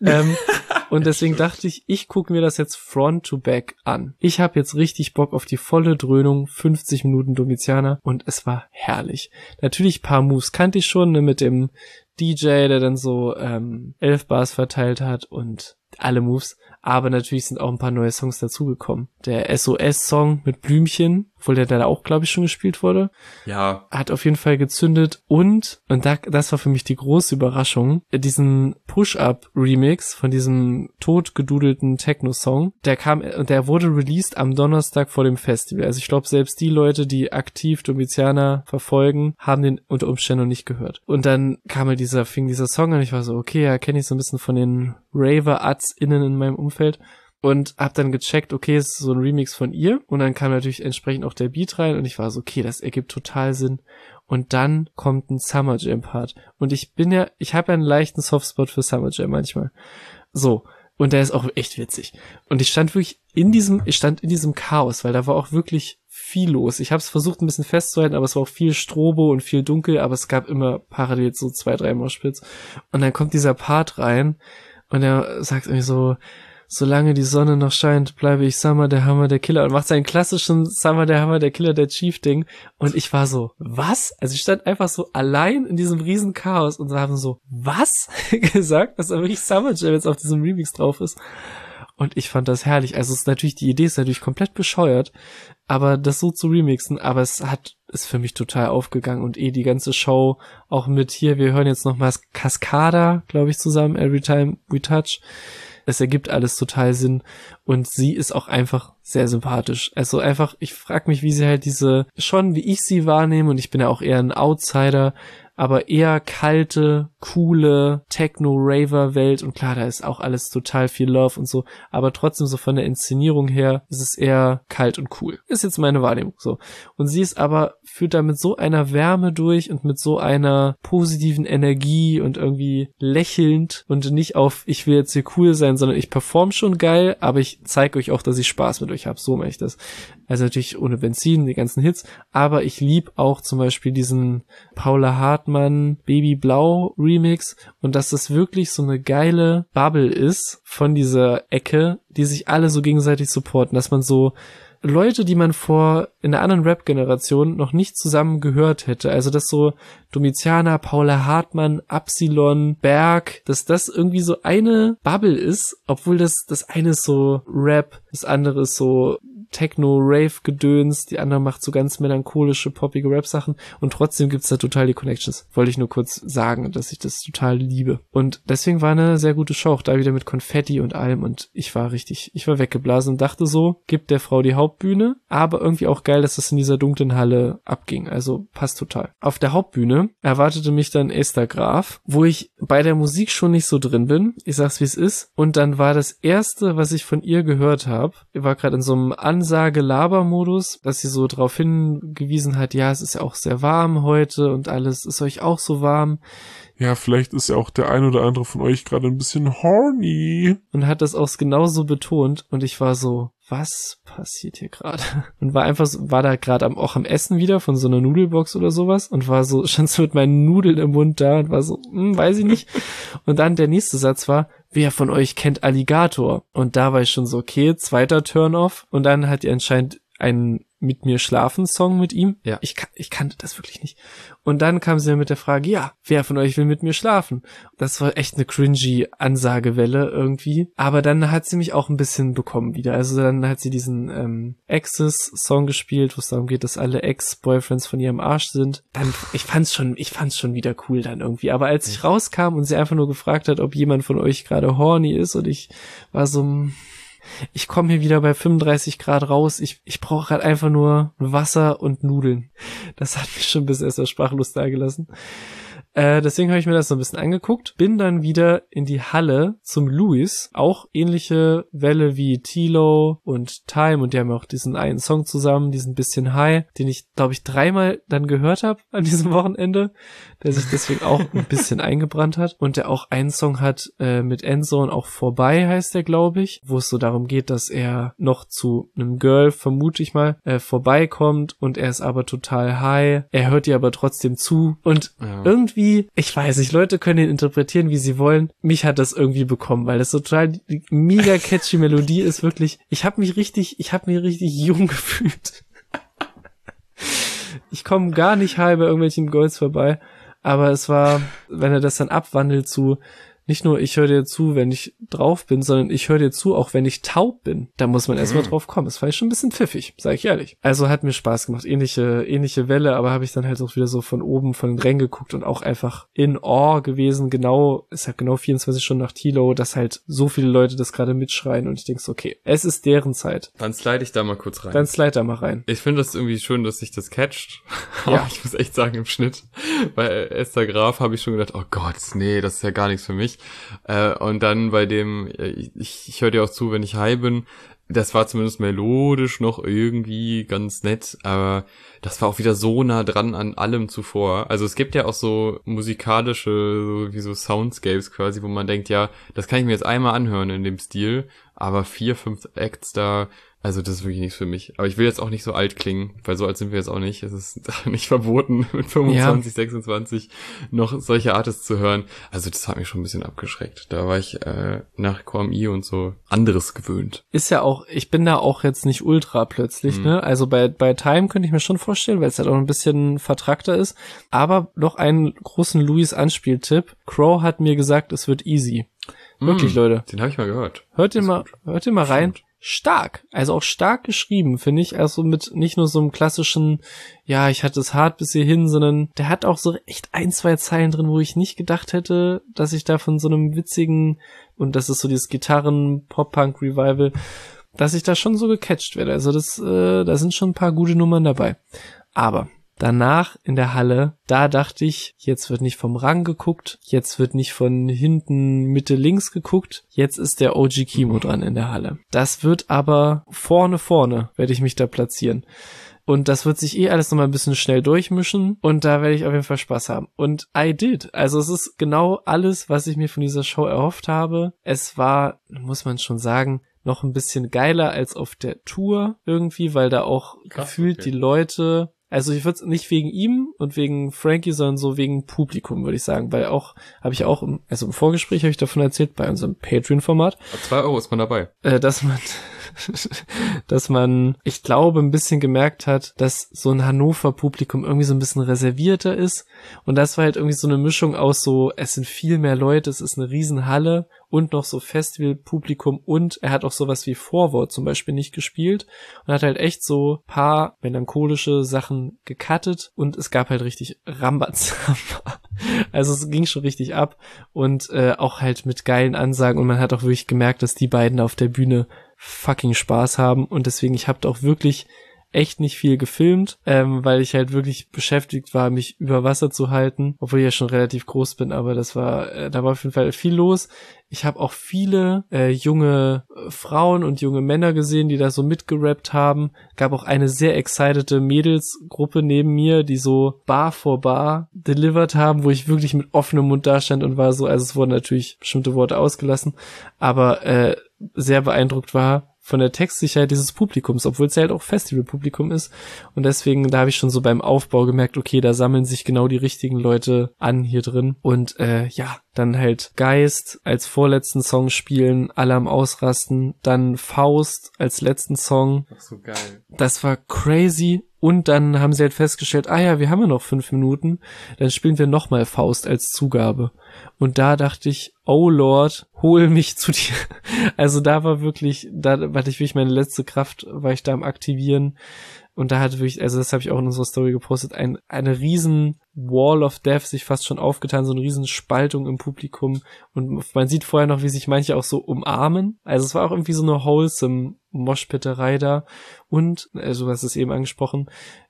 Und deswegen dachte ich gucke mir das jetzt front to back an. Ich habe jetzt richtig Bock auf die volle Dröhnung, 50 Minuten Domiziana. Und es war herrlich. Natürlich paar Moves kannte ich schon, ne, mit dem DJ, der dann so 11 Bars verteilt hat und alle Moves. Aber natürlich sind auch ein paar neue Songs dazugekommen. Der SOS-Song mit Blümchen, obwohl der da auch, glaube ich, schon gespielt wurde. Ja. Hat auf jeden Fall gezündet. Und das war für mich die große Überraschung, diesen Push-Up-Remix von diesem totgedudelten Techno-Song, der wurde released am Donnerstag vor dem Festival. Also ich glaube, selbst die Leute, die aktiv Domiziana verfolgen, haben den unter Umständen noch nicht gehört. Und dann fing dieser Song an und ich war so, okay, ja, kenne ich so ein bisschen von den Raver-ArztInnen in meinem Umfeld. Und hab dann gecheckt, okay, es ist so ein Remix von ihr. Und dann kam natürlich entsprechend auch der Beat rein und ich war so, okay, das ergibt total Sinn. Und dann kommt ein Summer Jam Part. Und ich habe ja einen leichten Softspot für Summer Jam manchmal. So. Und der ist auch echt witzig. Und ich stand in diesem Chaos, weil da war auch wirklich viel los. Ich habe es versucht ein bisschen festzuhalten, aber es war auch viel Strobo und viel dunkel, aber es gab immer parallel so 2, 3 Moshpits. Und dann kommt dieser Part rein und er sagt irgendwie so solange die Sonne noch scheint, bleibe ich Summer, der Hammer, der Killer und macht seinen klassischen Summer, der Hammer, der Killer, der Chief-Ding und ich war so, was? Also ich stand einfach so allein in diesem riesen Chaos und haben so, was? gesagt, dass da wirklich Summer Jam jetzt auf diesem Remix drauf ist. Und ich fand das herrlich. Also es ist natürlich, die Idee ist natürlich komplett bescheuert, aber das so zu remixen, aber ist für mich total aufgegangen und die ganze Show auch mit hier, wir hören jetzt nochmal Cascada, glaube ich, zusammen, Every Time We Touch. Es ergibt alles total Sinn und sie ist auch einfach sehr sympathisch. Also einfach, ich frage mich, wie sie halt schon wie ich sie wahrnehme und ich bin ja auch eher ein Outsider, aber eher kalte, coole Techno-Raver-Welt und klar, da ist auch alles total viel Love und so, aber trotzdem so von der Inszenierung her ist es eher kalt und cool. Ist jetzt meine Wahrnehmung so. Und sie ist aber, führt da mit so einer Wärme durch und mit so einer positiven Energie und irgendwie lächelnd und nicht auf, ich will jetzt hier cool sein, sondern ich perform schon geil, aber ich zeige euch auch, dass ich Spaß mit euch habe. So mache ich das. Also natürlich ohne Benzin, die ganzen Hits, aber ich lieb auch zum Beispiel diesen Paula Hartmann Baby Blau Remix und dass das wirklich so eine geile Bubble ist von dieser Ecke, die sich alle so gegenseitig supporten, dass man so Leute, die man in der anderen Rap-Generation noch nicht zusammen gehört hätte, also dass so Domiziana, Paula Hartmann, Absilon, Berg, dass das irgendwie so eine Bubble ist, obwohl das eine ist so Rap, das andere ist so Techno-Rave-Gedöns, die andere macht so ganz melancholische, poppige Rap-Sachen und trotzdem gibt's da total die Connections. Wollte ich nur kurz sagen, dass ich das total liebe. Und deswegen war eine sehr gute Show, auch da wieder mit Konfetti und allem und ich war weggeblasen und dachte so, gibt der Frau die Hauptbühne, aber irgendwie auch geil, dass das in dieser dunklen Halle abging, also passt total. Auf der Hauptbühne erwartete mich dann Esther Graf, wo ich bei der Musik schon nicht so drin bin, ich sag's wie es ist, und dann war das erste, was ich von ihr gehört habe, ich war gerade in so einem Ansage-Laber-Modus, dass sie so darauf hingewiesen hat, ja, es ist ja auch sehr warm heute und alles, ist euch auch so warm. Ja, vielleicht ist ja auch der ein oder andere von euch gerade ein bisschen horny. Und hat das auch genauso betont und ich war so, was passiert hier gerade? Und war da gerade auch am Essen wieder von so einer Nudelbox oder sowas und war so, stand so mit meinen Nudeln im Mund da und war so, weiß ich nicht. Und dann der nächste Satz war, wer von euch kennt Alligator? Und da war ich schon so, okay, zweiter Turn-off. Und dann hat die anscheinend einen Mit mir schlafen Song mit ihm. Ja. Ich kannte das wirklich nicht. Und dann kam sie mit der Frage, ja, wer von euch will mit mir schlafen? Das war echt eine cringy Ansagewelle irgendwie. Aber dann hat sie mich auch ein bisschen bekommen wieder. Also dann hat sie diesen Exes-Song gespielt, wo es darum geht, dass alle Ex-Boyfriends von ihrem Arsch sind. Dann, ich fand's schon wieder cool dann irgendwie. Aber als ich rauskam und sie einfach nur gefragt hat, ob jemand von euch gerade horny ist und ich war so, ich komme hier wieder bei 35 Grad raus. Ich brauche gerade einfach nur Wasser und Nudeln. Das hat mich schon bis erst sprachlos dagelassen. Deswegen habe ich mir das so ein bisschen angeguckt. Bin dann wieder in die Halle zum Louis. Auch ähnliche Welle wie Tilo und Time. Und die haben auch diesen einen Song zusammen, diesen bisschen High, den ich, glaube ich, 3-mal dann gehört habe an diesem Wochenende. Der sich deswegen auch ein bisschen eingebrannt hat. Und der auch einen Song hat mit Endzone, auch Vorbei heißt der, glaube ich. Wo es so darum geht, dass er noch zu einem Girl, vermute ich mal, vorbeikommt. Und er ist aber total high. Er hört ihr aber trotzdem zu. Und irgendwie, ich weiß nicht, Leute können ihn interpretieren, wie sie wollen. Mich hat das irgendwie bekommen, weil das so total die mega catchy Melodie ist, wirklich. Ich habe mich richtig jung gefühlt. Ich komme gar nicht high bei irgendwelchen Girls vorbei, aber es war, wenn er das dann abwandelt zu nicht nur ich höre dir zu, wenn ich drauf bin, sondern ich höre dir zu, auch wenn ich taub bin. Da muss man erstmal drauf kommen. Das fand ich schon ein bisschen pfiffig, sage ich ehrlich. Also hat mir Spaß gemacht. Ähnliche Welle, aber habe ich dann halt auch wieder so von oben von den Rängen geguckt und auch einfach in Awe gewesen. Es hat genau 24 Stunden nach Tilo, dass halt so viele Leute das gerade mitschreien und ich denke so, okay, es ist deren Zeit. Dann slide ich da mal kurz rein. Dann slide da mal rein. Ich finde das irgendwie schön, dass sich das catcht. Ja. Ich muss echt sagen, im Schnitt bei Esther Graf habe ich schon gedacht, oh Gott, nee, das ist ja gar nichts für mich. Und dann bei dem, ich höre dir auch zu, wenn ich high bin, das war zumindest melodisch noch irgendwie ganz nett, aber das war auch wieder so nah dran an allem zuvor. Also es gibt ja auch so musikalische, so wie so Soundscapes quasi, wo man denkt, ja, das kann ich mir jetzt einmal anhören in dem Stil, aber 4, 5 Acts da Also das ist wirklich nichts für mich. Aber ich will jetzt auch nicht so alt klingen, weil so alt sind wir jetzt auch nicht. Es ist nicht verboten, mit 25, 26 noch solche Artists zu hören. Also das hat mich schon ein bisschen abgeschreckt. Da war ich nach QMI und so anderes gewöhnt. Ist ja auch, ich bin da auch jetzt nicht ultra plötzlich, ne? Also bei Time könnte ich mir schon vorstellen, weil es halt auch ein bisschen vertrackter ist. Aber noch einen großen Louis-Anspieltipp. Crow hat mir gesagt, es wird easy. Wirklich, Leute. Den habe ich mal gehört. Hört ihr mal rein. Stark, also auch stark geschrieben, finde ich, also mit nicht nur so einem klassischen, ja, ich hatte es hart bis hierhin, sondern der hat auch so echt 1, 2 Zeilen drin, wo ich nicht gedacht hätte, dass ich da von so einem witzigen, und das ist so dieses Gitarren-Pop-Punk-Revival, dass ich da schon so gecatcht werde. Also da sind schon ein paar gute Nummern dabei. Aber danach in der Halle, da dachte ich, jetzt wird nicht vom Rang geguckt, jetzt wird nicht von hinten Mitte links geguckt, jetzt ist der OG Kimo dran in der Halle. Das wird aber vorne werde ich mich da platzieren. Und das wird sich alles nochmal ein bisschen schnell durchmischen und da werde ich auf jeden Fall Spaß haben. Und I did. Also es ist genau alles, was ich mir von dieser Show erhofft habe. Es war, muss man schon sagen, noch ein bisschen geiler als auf der Tour irgendwie, weil da auch gefühlt die Leute... Also ich würde es nicht wegen ihm und wegen Frankie, sondern so wegen Publikum, würde ich sagen. Weil auch, habe ich auch, also im Vorgespräch habe ich davon erzählt, bei unserem Patreon-Format. 2 € ist man dabei. Dass man, ich glaube, ein bisschen gemerkt hat, dass so ein Hannover-Publikum irgendwie so ein bisschen reservierter ist. Und das war halt irgendwie so eine Mischung aus so, es sind viel mehr Leute, es ist eine Riesenhalle und noch so Festivalpublikum und er hat auch sowas wie Vorwort zum Beispiel nicht gespielt und hat halt echt so paar melancholische Sachen gecuttet und es gab halt richtig Rambazamba. Also es ging schon richtig ab und auch halt mit geilen Ansagen und man hat auch wirklich gemerkt, dass die beiden auf der Bühne fucking Spaß haben und deswegen, ich habe da auch wirklich echt nicht viel gefilmt, weil ich halt wirklich beschäftigt war, mich über Wasser zu halten, obwohl ich ja schon relativ groß bin, aber da war auf jeden Fall viel los. Ich habe auch viele junge Frauen und junge Männer gesehen, die da so mitgerappt haben. Gab auch eine sehr excitede Mädelsgruppe neben mir, die so Bar vor Bar delivered haben, wo ich wirklich mit offenem Mund dastand und war so, also es wurden natürlich bestimmte Worte ausgelassen, aber sehr beeindruckt war von der Textsicherheit dieses Publikums, obwohl es ja halt auch Festivalpublikum ist. Und deswegen, da habe ich schon so beim Aufbau gemerkt, okay, da sammeln sich genau die richtigen Leute an hier drin. Und dann halt Geist als vorletzten Song spielen, alle am Ausrasten. Dann Faust als letzten Song. Ach so, geil. Das war crazy. Und dann haben sie halt festgestellt, wir haben ja noch 5 Minuten, dann spielen wir nochmal Faust als Zugabe. Und da dachte ich, oh Lord, hol mich zu dir. Also da war wirklich, da hatte ich wirklich meine letzte Kraft, war ich da am Aktivieren. Und da hatte wirklich, also das habe ich auch in unserer Story gepostet, eine riesen Wall of Death sich fast schon aufgetan, so eine riesen Spaltung im Publikum. Und man sieht vorher noch, wie sich manche auch so umarmen. Also es war auch irgendwie so eine wholesome Moshpitterei da. Und, also du hast es eben angesprochen,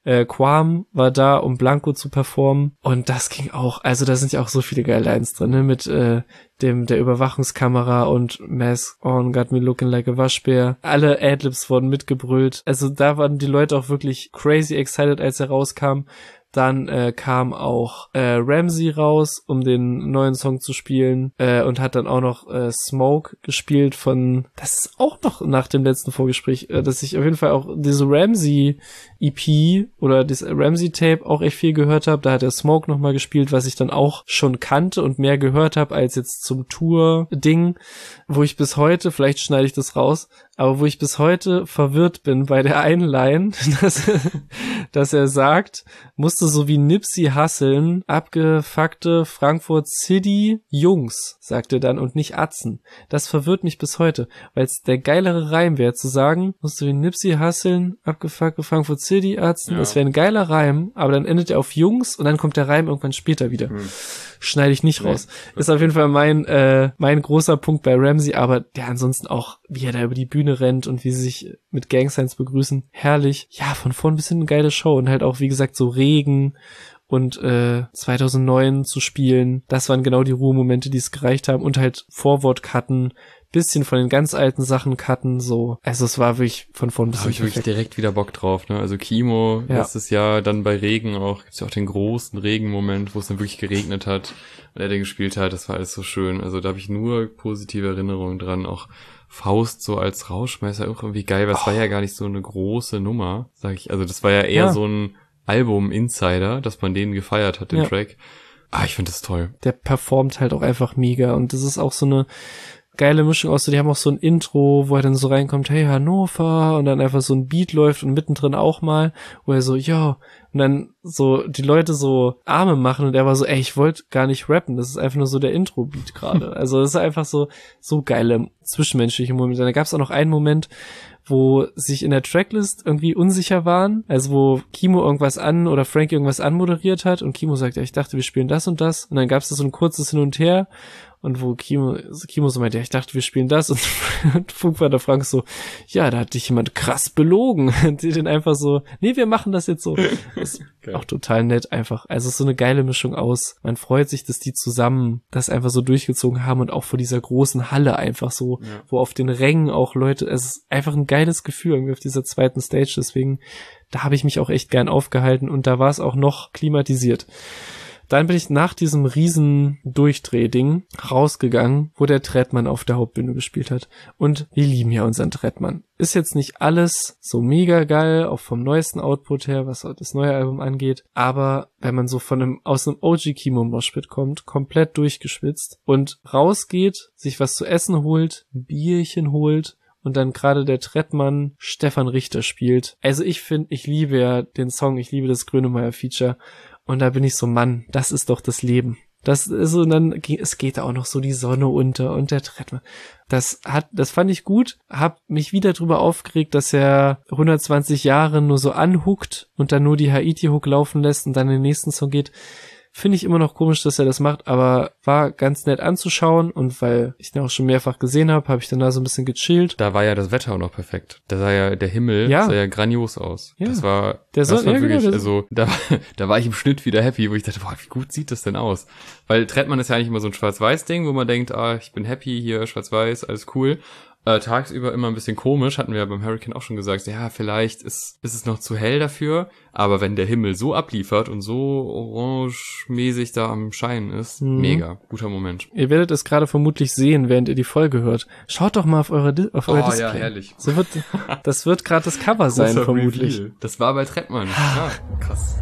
Quam war da, um Blanco zu performen. Und das ging auch, also da sind ja auch so viele geile Lines drin, ne? Mit der Überwachungskamera und Mask on, got me looking like a Waschbär. Alle Adlibs wurden mitgebrüllt. Also da waren die Leute auch wirklich crazy excited, als er rauskam. Dann kam auch Ramsey raus, um den neuen Song zu spielen und hat dann auch noch Smoke gespielt das ist auch noch nach dem letzten Vorgespräch, dass ich auf jeden Fall auch diese Ramsey EP oder das Ramsey Tape auch echt viel gehört habe. Da hat er Smoke nochmal gespielt, was ich dann auch schon kannte und mehr gehört habe als jetzt zum Tour-Ding, wo ich bis heute, vielleicht schneide ich das raus, aber wo ich bis heute verwirrt bin bei der einen Line, dass er sagt, musste so wie Nipsey Husseln, abgefuckte Frankfurt City Jungs, sagt er dann, und nicht Atzen. Das verwirrt mich bis heute, weil es der geilere Reim wäre, zu sagen, musste wie Nipsey Husseln, abgefuckte Frankfurt City Atzen. Ja. Das wäre ein geiler Reim, aber dann endet er auf Jungs und dann kommt der Reim irgendwann später wieder. Schneide ich nicht raus. Ist auf jeden Fall mein großer Punkt bei Ramsey, aber der ansonsten auch, wie er da über die Bühne rennt und wie sie sich mit Gang Signs begrüßen. Herrlich. Ja, von vorn bis hinten eine geile Show und halt auch, wie gesagt, so Regen und 2009 zu spielen, das waren genau die Ruhemomente, die es gereicht haben und halt Vorwort-Cutten, bisschen von den ganz alten Sachen cutten, so. Also es war wirklich von vorn bis Da habe ich wirklich direkt wieder Bock drauf, ne? Also Kimo, letztes Jahr, dann bei Regen auch, gibt's ja auch den großen Regenmoment, wo es dann wirklich geregnet hat und er den gespielt hat, das war alles so schön. Also da habe ich nur positive Erinnerungen dran, auch Faust so als Rauschmeißer, auch irgendwie geil, weil es war ja gar nicht so eine große Nummer, sag ich. Also das war ja eher so ein Album-Insider, dass man den gefeiert hat, den Track. Ich finde das toll. Der performt halt auch einfach mega und das ist auch so eine geile Mischung aus, die haben auch so ein Intro, wo er dann so reinkommt, hey Hannover, und dann einfach so ein Beat läuft und mittendrin auch mal, wo er so, ja, und dann so die Leute so Arme machen und er war so, ey, ich wollte gar nicht rappen, das ist einfach nur so der Intro-Beat gerade. Also das ist einfach so geile zwischenmenschliche Momente. Da gab es auch noch einen Moment, wo sich in der Tracklist irgendwie unsicher waren, also wo Kimo irgendwas oder Frankie irgendwas anmoderiert hat und Kimo sagt, ja, ich dachte, wir spielen das und das, und dann gab es da so ein kurzes Hin und Her und wo Kimo so meinte, ja, ich dachte, wir spielen das, und Funkvater Frank so, ja, da hat dich jemand krass belogen, und die den einfach so, nee, wir machen das jetzt so. Das ist auch total nett einfach, also es ist so eine geile Mischung aus, man freut sich, dass die zusammen das einfach so durchgezogen haben und auch vor dieser großen Halle einfach so, wo auf den Rängen auch Leute, es ist einfach ein geiles Gefühl irgendwie auf dieser zweiten Stage, deswegen, da habe ich mich auch echt gern aufgehalten und da war es auch noch klimatisiert. Dann bin ich nach diesem riesen Durchdrehding rausgegangen, wo der Trettmann auf der Hauptbühne gespielt hat. Und wir lieben ja unseren Trettmann. Ist jetzt nicht alles so mega geil, auch vom neuesten Output her, was das neue Album angeht. Aber wenn man so aus einem OG Kimo Moshpit kommt, komplett durchgeschwitzt und rausgeht, sich was zu essen holt, ein Bierchen holt, und dann gerade der Trettmann Stefan Richter spielt. Also ich liebe ja den Song, ich liebe das Grönemeyer-Feature. Und da bin ich so, Mann, das ist doch das Leben. Das ist so, es geht auch noch so die Sonne unter und der Trettmann. Das fand ich gut, hab mich wieder drüber aufgeregt, dass er 120 Jahre nur so anhuckt und dann nur die Haiti-Hook laufen lässt und dann in den nächsten Song geht. Finde ich immer noch komisch, dass er das macht, aber war ganz nett anzuschauen und weil ich den auch schon mehrfach gesehen habe ich dann da so ein bisschen gechillt. Da war ja das Wetter auch noch perfekt. Da sah ja der Himmel sah ja grandios aus. Ja. Das war wirklich, genau, also da war ich im Schnitt wieder happy, wo ich dachte, boah, wie gut sieht das denn aus? Weil Trettmann ist ja eigentlich immer so ein Schwarz-Weiß-Ding, wo man denkt, ich bin happy hier, Schwarz-Weiß, alles cool. Tagsüber immer ein bisschen komisch, hatten wir ja beim Hurricane auch schon gesagt, ja, vielleicht ist es noch zu hell dafür, aber wenn der Himmel so abliefert und so orange-mäßig da am Scheinen ist, mega, guter Moment. Ihr werdet es gerade vermutlich sehen, während ihr die Folge hört. Schaut doch mal auf euer Display. Ja, herrlich. Das wird gerade das Cover sein, vermutlich. Reveal. Das war bei Trettmann. Ja, krass.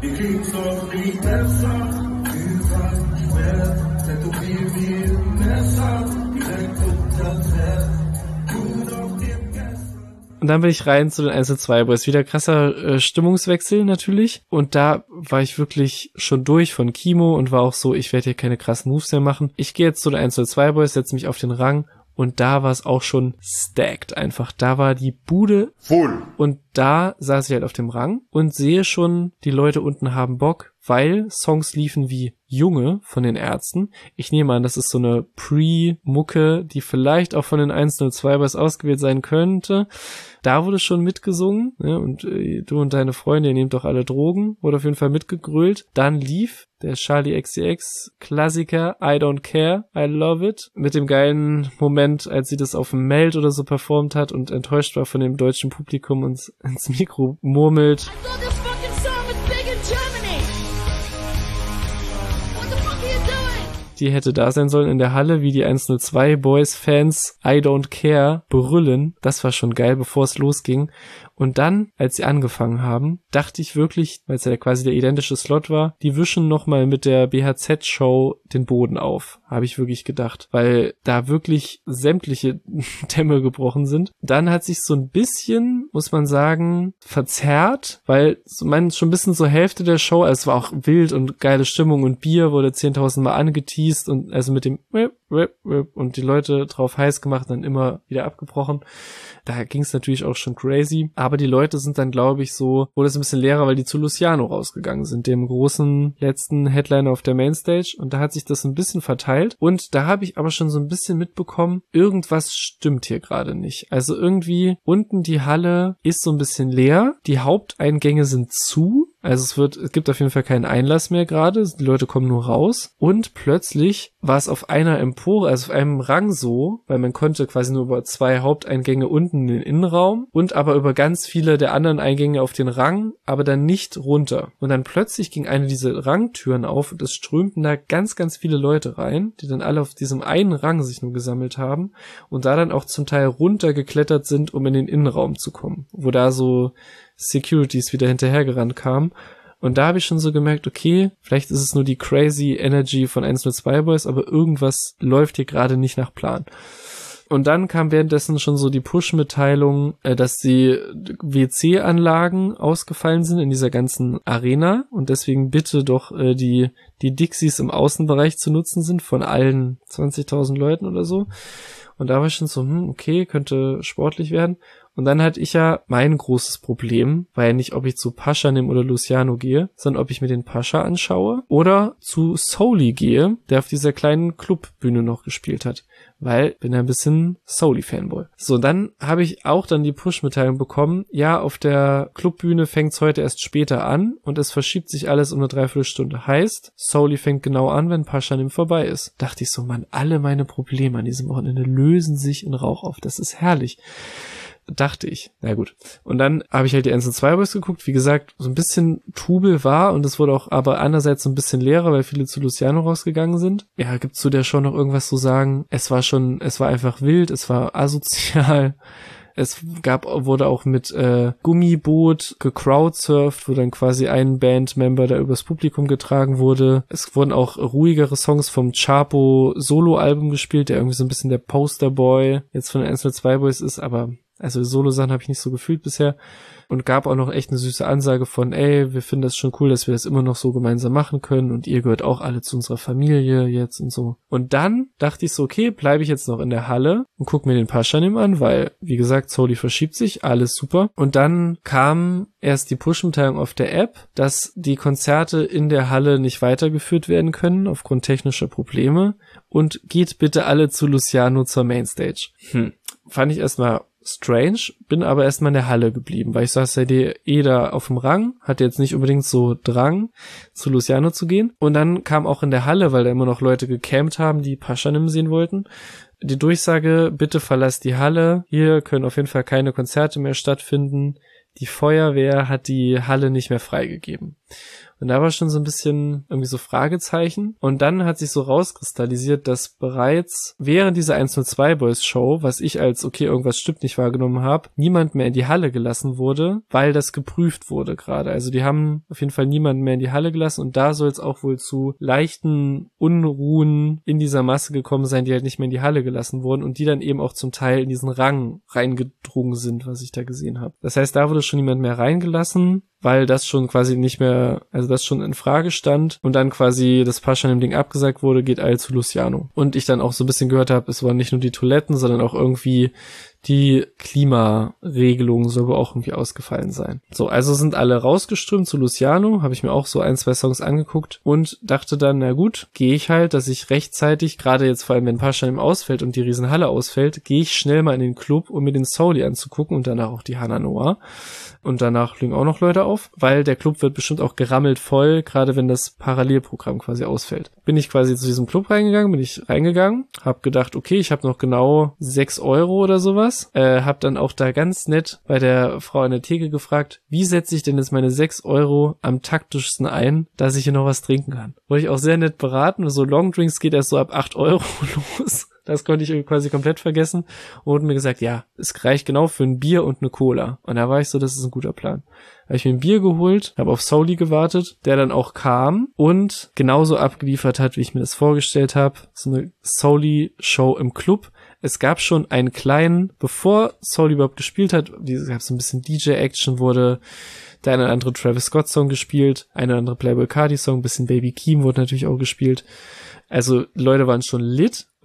Und dann bin ich rein zu den 1-2 Boys. Wieder krasser Stimmungswechsel natürlich. Und da war ich wirklich schon durch von Kimo und war auch so, ich werde hier keine krassen Moves mehr machen. Ich gehe jetzt zu den 1-2 Boys, setze mich auf den Rang. Und da war es auch schon stacked einfach. Da war die Bude voll. Und da saß ich halt auf dem Rang und sehe schon, die Leute unten haben Bock, weil Songs liefen wie Junge von den Ärzten. Ich nehme an, das ist so eine Pre-Mucke, die vielleicht auch von den 1-2 Boys ausgewählt sein könnte. Da wurde schon mitgesungen, ne? Und du und deine Freunde, ihr nehmt doch alle Drogen, wurde auf jeden Fall mitgegrölt. Dann lief der Charlie XCX Klassiker I Don't Care, I Love It, mit dem geilen Moment, als sie das auf dem Meld oder so performt hat und enttäuscht war von dem deutschen Publikum und ins Mikro murmelt. Die hätte da sein sollen in der Halle, wie die 1-2 Boys Fans I Don't Care brüllen. Das war schon geil, bevor es losging. Und dann, als sie angefangen haben, dachte ich wirklich, weil es ja quasi der identische Slot war, die wischen nochmal mit der BHZ-Show den Boden auf. Habe ich wirklich gedacht. Weil da wirklich sämtliche Dämme gebrochen sind. Dann hat sich so ein bisschen, muss man sagen, verzerrt, weil schon ein bisschen so Hälfte der Show, also es war auch wild und geile Stimmung und Bier wurde 10.000 Mal angeteased und also mit dem und die Leute drauf heiß gemacht, dann immer wieder abgebrochen. Da ging es natürlich auch schon crazy. Aber die Leute sind dann, glaube ich, so, wurde es ein bisschen leerer, weil die zu Luciano rausgegangen sind, dem großen letzten Headliner auf der Mainstage. Und da hat sich das ein bisschen verteilt. Und da habe ich aber schon so ein bisschen mitbekommen, irgendwas stimmt hier gerade nicht. Also irgendwie unten die Halle ist so ein bisschen leer. Die Haupteingänge sind zu. Also es gibt auf jeden Fall keinen Einlass mehr gerade. Die Leute kommen nur raus. Und plötzlich war es auf einer Empore, also auf einem Rang so, weil man konnte quasi nur über 2 Haupteingänge unten in den Innenraum und aber über ganz viele der anderen Eingänge auf den Rang, aber dann nicht runter. Und dann plötzlich ging eine dieser Rangtüren auf und es strömten da ganz, ganz viele Leute rein, die dann alle auf diesem einen Rang sich nur gesammelt haben und da dann auch zum Teil runtergeklettert sind, um in den Innenraum zu kommen, wo da so Securities wieder hinterhergerannt kamen. Und da habe ich schon so gemerkt, okay, vielleicht ist es nur die crazy Energy von 102 Boys, aber irgendwas läuft hier gerade nicht nach Plan. Und dann kam währenddessen schon so die Push-Mitteilung, dass die WC-Anlagen ausgefallen sind in dieser ganzen Arena und deswegen bitte doch die Dixies im Außenbereich zu nutzen sind von allen 20.000 Leuten oder so. Und da war ich schon so, okay, könnte sportlich werden. Und dann hatte ich ja mein großes Problem, war ja nicht, ob ich zu Pashanim oder Luciano gehe, sondern ob ich mir den Pasha anschaue oder zu Souley gehe, der auf dieser kleinen Clubbühne noch gespielt hat. Weil bin ja ein bisschen Souley-Fanboy. So, dann habe ich auch dann die Push-Mitteilung bekommen, ja, auf der Clubbühne fängt's heute erst später an und es verschiebt sich alles um eine Dreiviertelstunde. Heißt, Souley fängt genau an, wenn Pashanim vorbei ist. Dachte ich so, Mann, alle meine Probleme an diesem Wochenende lösen sich in Rauch auf. Das ist herrlich. Dachte ich. Na gut. Und dann habe ich halt die 102 Boys geguckt. Wie gesagt, so ein bisschen Trubel war und es wurde auch aber andererseits so ein bisschen leerer, weil viele zu Luciano rausgegangen sind. Ja, gibt's zu der Show noch irgendwas zu sagen? Es war einfach wild, es war asozial. Wurde auch mit Gummiboot gecrowdsurft, wo dann quasi ein Bandmember da übers Publikum getragen wurde. Es wurden auch ruhigere Songs vom Chapo Solo-Album gespielt, der irgendwie so ein bisschen der Posterboy jetzt von den 102 Boys ist, aber also Solo-Sachen habe ich nicht so gefühlt bisher. Und gab auch noch echt eine süße Ansage von, ey, wir finden das schon cool, dass wir das immer noch so gemeinsam machen können und ihr gehört auch alle zu unserer Familie jetzt und so. Und dann dachte ich so, okay, bleibe ich jetzt noch in der Halle und guck mir den Pashanim an, weil, wie gesagt, Souley verschiebt sich, alles super. Und dann kam erst die Push-Mitteilung auf der App, dass die Konzerte in der Halle nicht weitergeführt werden können aufgrund technischer Probleme und geht bitte alle zu Luciano zur Mainstage. Fand ich erstmal strange, bin aber erstmal in der Halle geblieben, weil ich saß ja da auf dem Rang, hatte jetzt nicht unbedingt so Drang, zu Luciano zu gehen. Und dann kam auch in der Halle, weil da immer noch Leute gecampt haben, die Pashanim sehen wollten, die Durchsage, bitte verlasst die Halle, hier können auf jeden Fall keine Konzerte mehr stattfinden. Die Feuerwehr hat die Halle nicht mehr freigegeben. Und da war schon so ein bisschen irgendwie so Fragezeichen. Und dann hat sich so rauskristallisiert, dass bereits während dieser 102 Boys Show, was ich als okay, irgendwas stimmt nicht wahrgenommen habe, niemand mehr in die Halle gelassen wurde, weil das geprüft wurde gerade. Also die haben auf jeden Fall niemanden mehr in die Halle gelassen und da soll es auch wohl zu leichten Unruhen in dieser Masse gekommen sein, die halt nicht mehr in die Halle gelassen wurden und die dann eben auch zum Teil in diesen Rang reingedrungen sind, was ich da gesehen habe. Das heißt, da wurde schon niemand mehr reingelassen, weil das schon quasi nicht mehr, also das schon in Frage stand und dann quasi das Pashanim-Ding abgesagt wurde, geht all zu Luciano. Und ich dann auch so ein bisschen gehört habe, es waren nicht nur die Toiletten, sondern auch irgendwie die Klimaregelung soll wohl auch irgendwie ausgefallen sein. So, also sind alle rausgeströmt zu Luciano, habe ich mir auch so 1-2 Songs angeguckt und dachte dann, na gut, gehe ich halt, dass ich rechtzeitig, gerade jetzt vor allem wenn Pashanim ausfällt und die Riesenhalle ausfällt, gehe ich schnell mal in den Club, um mir den Souley anzugucken und danach auch die Hannah Noah. Und danach fliegen auch noch Leute auf, weil der Club wird bestimmt auch gerammelt voll, gerade wenn das Parallelprogramm quasi ausfällt. Bin ich quasi zu diesem Club reingegangen, hab gedacht, okay, ich habe noch genau 6 Euro oder sowas, hab dann auch da ganz nett bei der Frau an der Theke gefragt, wie setze ich denn jetzt meine 6 Euro am taktischsten ein, dass ich hier noch was trinken kann. Wurde ich auch sehr nett beraten, so Longdrinks geht erst so ab 8 Euro los. Das konnte ich quasi komplett vergessen und wurde mir gesagt, ja, es reicht genau für ein Bier und eine Cola. Und da war ich so, das ist ein guter Plan. Habe ich mir ein Bier geholt, habe auf Souley gewartet, der dann auch kam und genauso abgeliefert hat, wie ich mir das vorgestellt habe. So eine Souley-Show im Club. Es gab schon einen kleinen, bevor Souley überhaupt gespielt hat, es gab so ein bisschen DJ-Action, wurde der eine oder andere Travis Scott-Song gespielt, eine oder andere Playboi Carti-Song, ein bisschen Baby Keem wurde natürlich auch gespielt. Also Leute waren schon lit.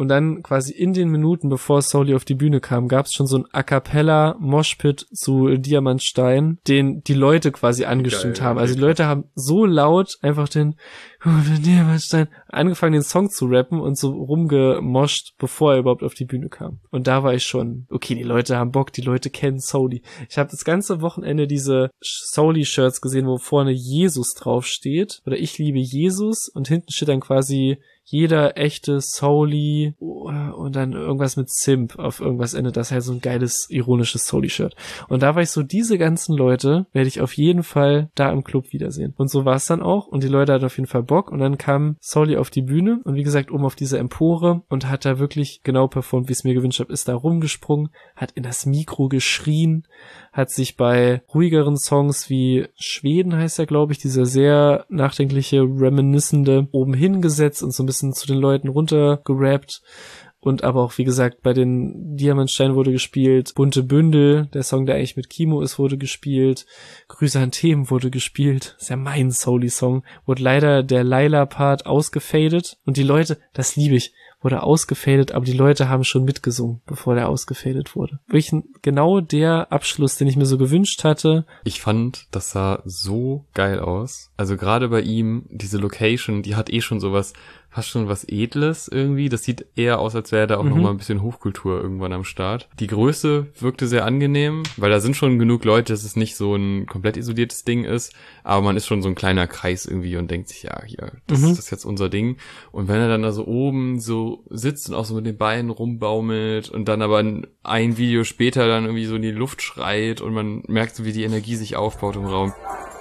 Und dann quasi in den Minuten, bevor Souley auf die Bühne kam, gab es schon so ein A-Cappella-Moshpit zu Diamantstein, den die Leute quasi angestimmt haben. Also die Leute haben so laut einfach den Diamantstein angefangen, den Song zu rappen und so rumgemoscht, bevor er überhaupt auf die Bühne kam. Und da war ich schon, okay, die Leute haben Bock, die Leute kennen Souley. Ich habe das ganze Wochenende diese Souley-Shirts gesehen, wo vorne Jesus draufsteht. Oder ich liebe Jesus und hinten steht dann quasi jeder echte Souley und dann irgendwas mit Simp auf irgendwas endet. Das ist halt so ein geiles, ironisches Souley-Shirt. Und da war ich so, diese ganzen Leute werde ich auf jeden Fall da im Club wiedersehen. Und so war es dann auch. Und die Leute hatten auf jeden Fall Bock. Und dann kam Souley auf die Bühne und wie gesagt, oben auf dieser Empore und hat da wirklich genau performt, wie ich es mir gewünscht habe, ist da rumgesprungen, hat in das Mikro geschrien, hat sich bei ruhigeren Songs wie Schweden heißt er, glaube ich, dieser sehr nachdenkliche, reminiscende, oben hingesetzt und so ein bisschen zu den Leuten runtergerappt. Und aber auch, wie gesagt, bei den Diamantstein wurde gespielt, Bunte Bündel, der Song, der eigentlich mit Kimo ist, wurde gespielt, Grüße an Themen wurde gespielt, das ist ja mein Souley-Song, wurde leider der Laila-Part ausgefadet und die Leute, das liebe ich, wurde ausgefadet, aber die Leute haben schon mitgesungen, bevor der ausgefadet wurde. Wirklich genau der Abschluss, den ich mir so gewünscht hatte. Ich fand, das sah so geil aus. Also gerade bei ihm, diese Location, die hat schon sowas, fast schon was Edles irgendwie. Das sieht eher aus, als wäre da auch nochmal ein bisschen Hochkultur irgendwann am Start. Die Größe wirkte sehr angenehm, weil da sind schon genug Leute, dass es nicht so ein komplett isoliertes Ding ist, aber man ist schon so ein kleiner Kreis irgendwie und denkt sich, ja, hier, das ist jetzt unser Ding. Und wenn er dann da so oben so sitzt und auch so mit den Beinen rumbaumelt und dann aber ein Video später dann irgendwie so in die Luft schreit und man merkt so, wie die Energie sich aufbaut im Raum.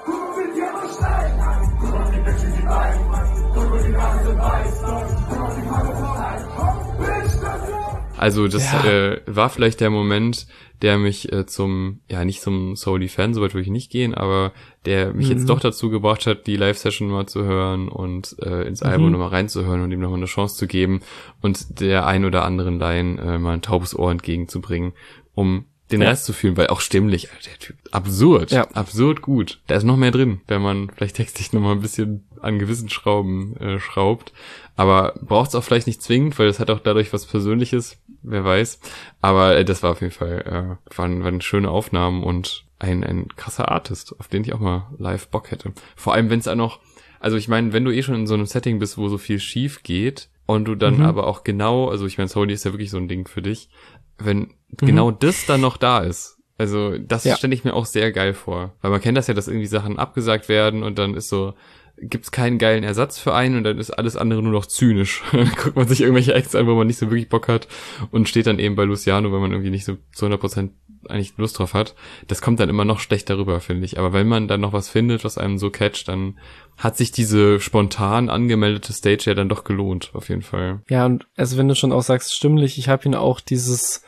Also das war vielleicht der Moment, der mich nicht zum Souley-Fan, soweit würde ich nicht gehen, aber der mich jetzt doch dazu gebracht hat, die Live-Session mal zu hören und ins Album nochmal reinzuhören und ihm nochmal eine Chance zu geben und der ein oder anderen Line mal ein taubes Ohr entgegenzubringen, um den Rest zu fühlen, weil auch stimmlich, Alter, der Typ, absurd gut. Da ist noch mehr drin, wenn man vielleicht textlich nochmal ein bisschen an gewissen Schrauben schraubt. Aber braucht es auch vielleicht nicht zwingend, weil es hat auch dadurch was Persönliches, wer weiß. Aber das war auf jeden Fall, waren schöne Aufnahmen und ein krasser Artist, auf den ich auch mal live Bock hätte. Vor allem, wenn es auch noch, also ich meine, wenn du schon in so einem Setting bist, wo so viel schief geht und du dann aber auch genau, also ich meine, Souley ist ja wirklich so ein Ding für dich, wenn genau das dann noch da ist. Also das stelle ich mir auch sehr geil vor. Weil man kennt das ja, dass irgendwie Sachen abgesagt werden und dann ist so, gibt's keinen geilen Ersatz für einen und dann ist alles andere nur noch zynisch. Dann guckt man sich irgendwelche Acts an, wo man nicht so wirklich Bock hat und steht dann eben bei Luciano, wenn man irgendwie nicht so zu 100% eigentlich Lust drauf hat. Das kommt dann immer noch schlechter rüber, finde ich. Aber wenn man dann noch was findet, was einem so catcht, dann hat sich diese spontan angemeldete Stage ja dann doch gelohnt, auf jeden Fall. Ja, und also wenn du schon auch sagst, stimmlich, ich habe ihn auch dieses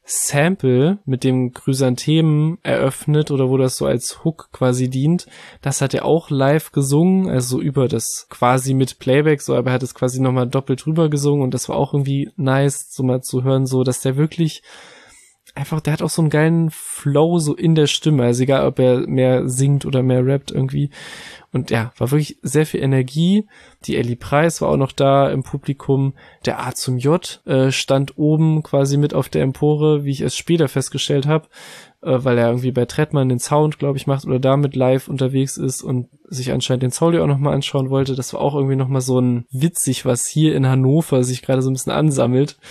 Sample mit dem Chrysanthemen eröffnet oder wo das so als Hook quasi dient, das hat er auch live gesungen, also über das quasi mit Playback, so, aber er hat es quasi nochmal doppelt drüber gesungen und das war auch irgendwie nice, so mal zu hören, so, dass der wirklich einfach, der hat auch so einen geilen Flow so in der Stimme, also egal, ob er mehr singt oder mehr rappt irgendwie. Und ja, war wirklich sehr viel Energie. Die Ellie Preis war auch noch da im Publikum. Der A zum J stand oben quasi mit auf der Empore, wie ich es später festgestellt habe, weil er irgendwie bei Trettmann den Sound, glaube ich, macht oder damit live unterwegs ist und sich anscheinend den Souley auch nochmal anschauen wollte. Das war auch irgendwie nochmal so ein witzig, was hier in Hannover sich gerade so ein bisschen ansammelt.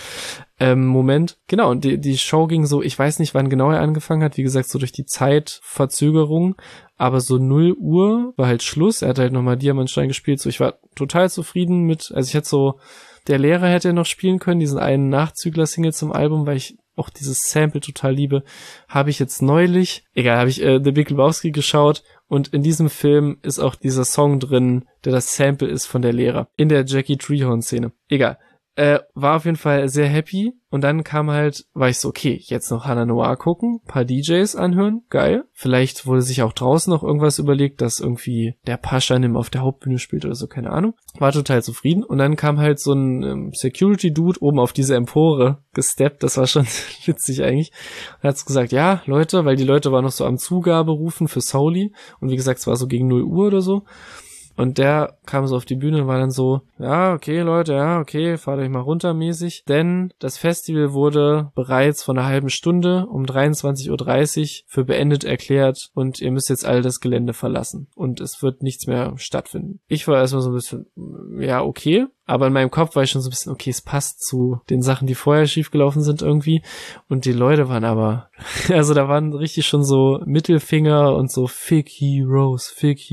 Moment. Genau, und die Show ging so, ich weiß nicht, wann genau er angefangen hat, wie gesagt, so durch die Zeitverzögerung, aber so 0 Uhr war halt Schluss, er hat halt nochmal Diamantstein gespielt, so ich war total zufrieden mit, also ich hätte so, der Lehrer hätte noch spielen können, diesen einen Nachzügler-Single zum Album, weil ich auch dieses Sample total liebe, habe ich jetzt neulich, habe ich The Big Lebowski geschaut und in diesem Film ist auch dieser Song drin, der das Sample ist von der Lehrer, in der Jackie Treehorn-Szene. Egal. War auf jeden Fall sehr happy und dann war ich so, okay, jetzt noch Hannah Noir gucken, paar DJs anhören, geil. Vielleicht wurde sich auch draußen noch irgendwas überlegt, dass irgendwie der Paschanim auf der Hauptbühne spielt oder so, keine Ahnung. War total zufrieden und dann kam halt so ein Security-Dude oben auf diese Empore gesteppt, das war schon witzig eigentlich. Und hat gesagt, ja, Leute, weil die Leute waren noch so am Zugaberufen für Souley und wie gesagt, es war so gegen 0 Uhr oder so. Und der kam so auf die Bühne und war dann so, ja, okay, Leute, ja, okay, fahrt euch mal runter mäßig. Denn das Festival wurde bereits vor einer halben Stunde um 23:30 Uhr für beendet erklärt und ihr müsst jetzt alle das Gelände verlassen. Und es wird nichts mehr stattfinden. Ich war erstmal so ein bisschen, ja, okay. Aber in meinem Kopf war ich schon so ein bisschen, okay, es passt zu den Sachen, die vorher schiefgelaufen sind irgendwie. Und die Leute waren aber, also da waren richtig schon so Mittelfinger und so Fake Heroes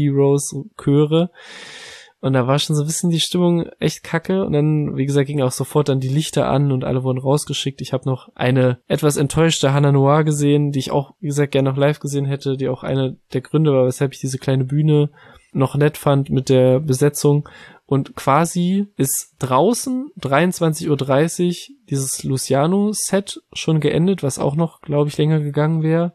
Chöre. Und da war schon so ein bisschen die Stimmung echt kacke. Und dann, wie gesagt, ging auch sofort dann die Lichter an und alle wurden rausgeschickt. Ich habe noch eine etwas enttäuschte Hannah Noir gesehen, die ich auch, wie gesagt, gerne noch live gesehen hätte, die auch eine der Gründe war, weshalb ich diese kleine Bühne noch nett fand mit der Besetzung. Und quasi ist draußen 23:30 Uhr dieses Luciano-Set schon geendet, was auch noch, glaube ich, länger gegangen wäre.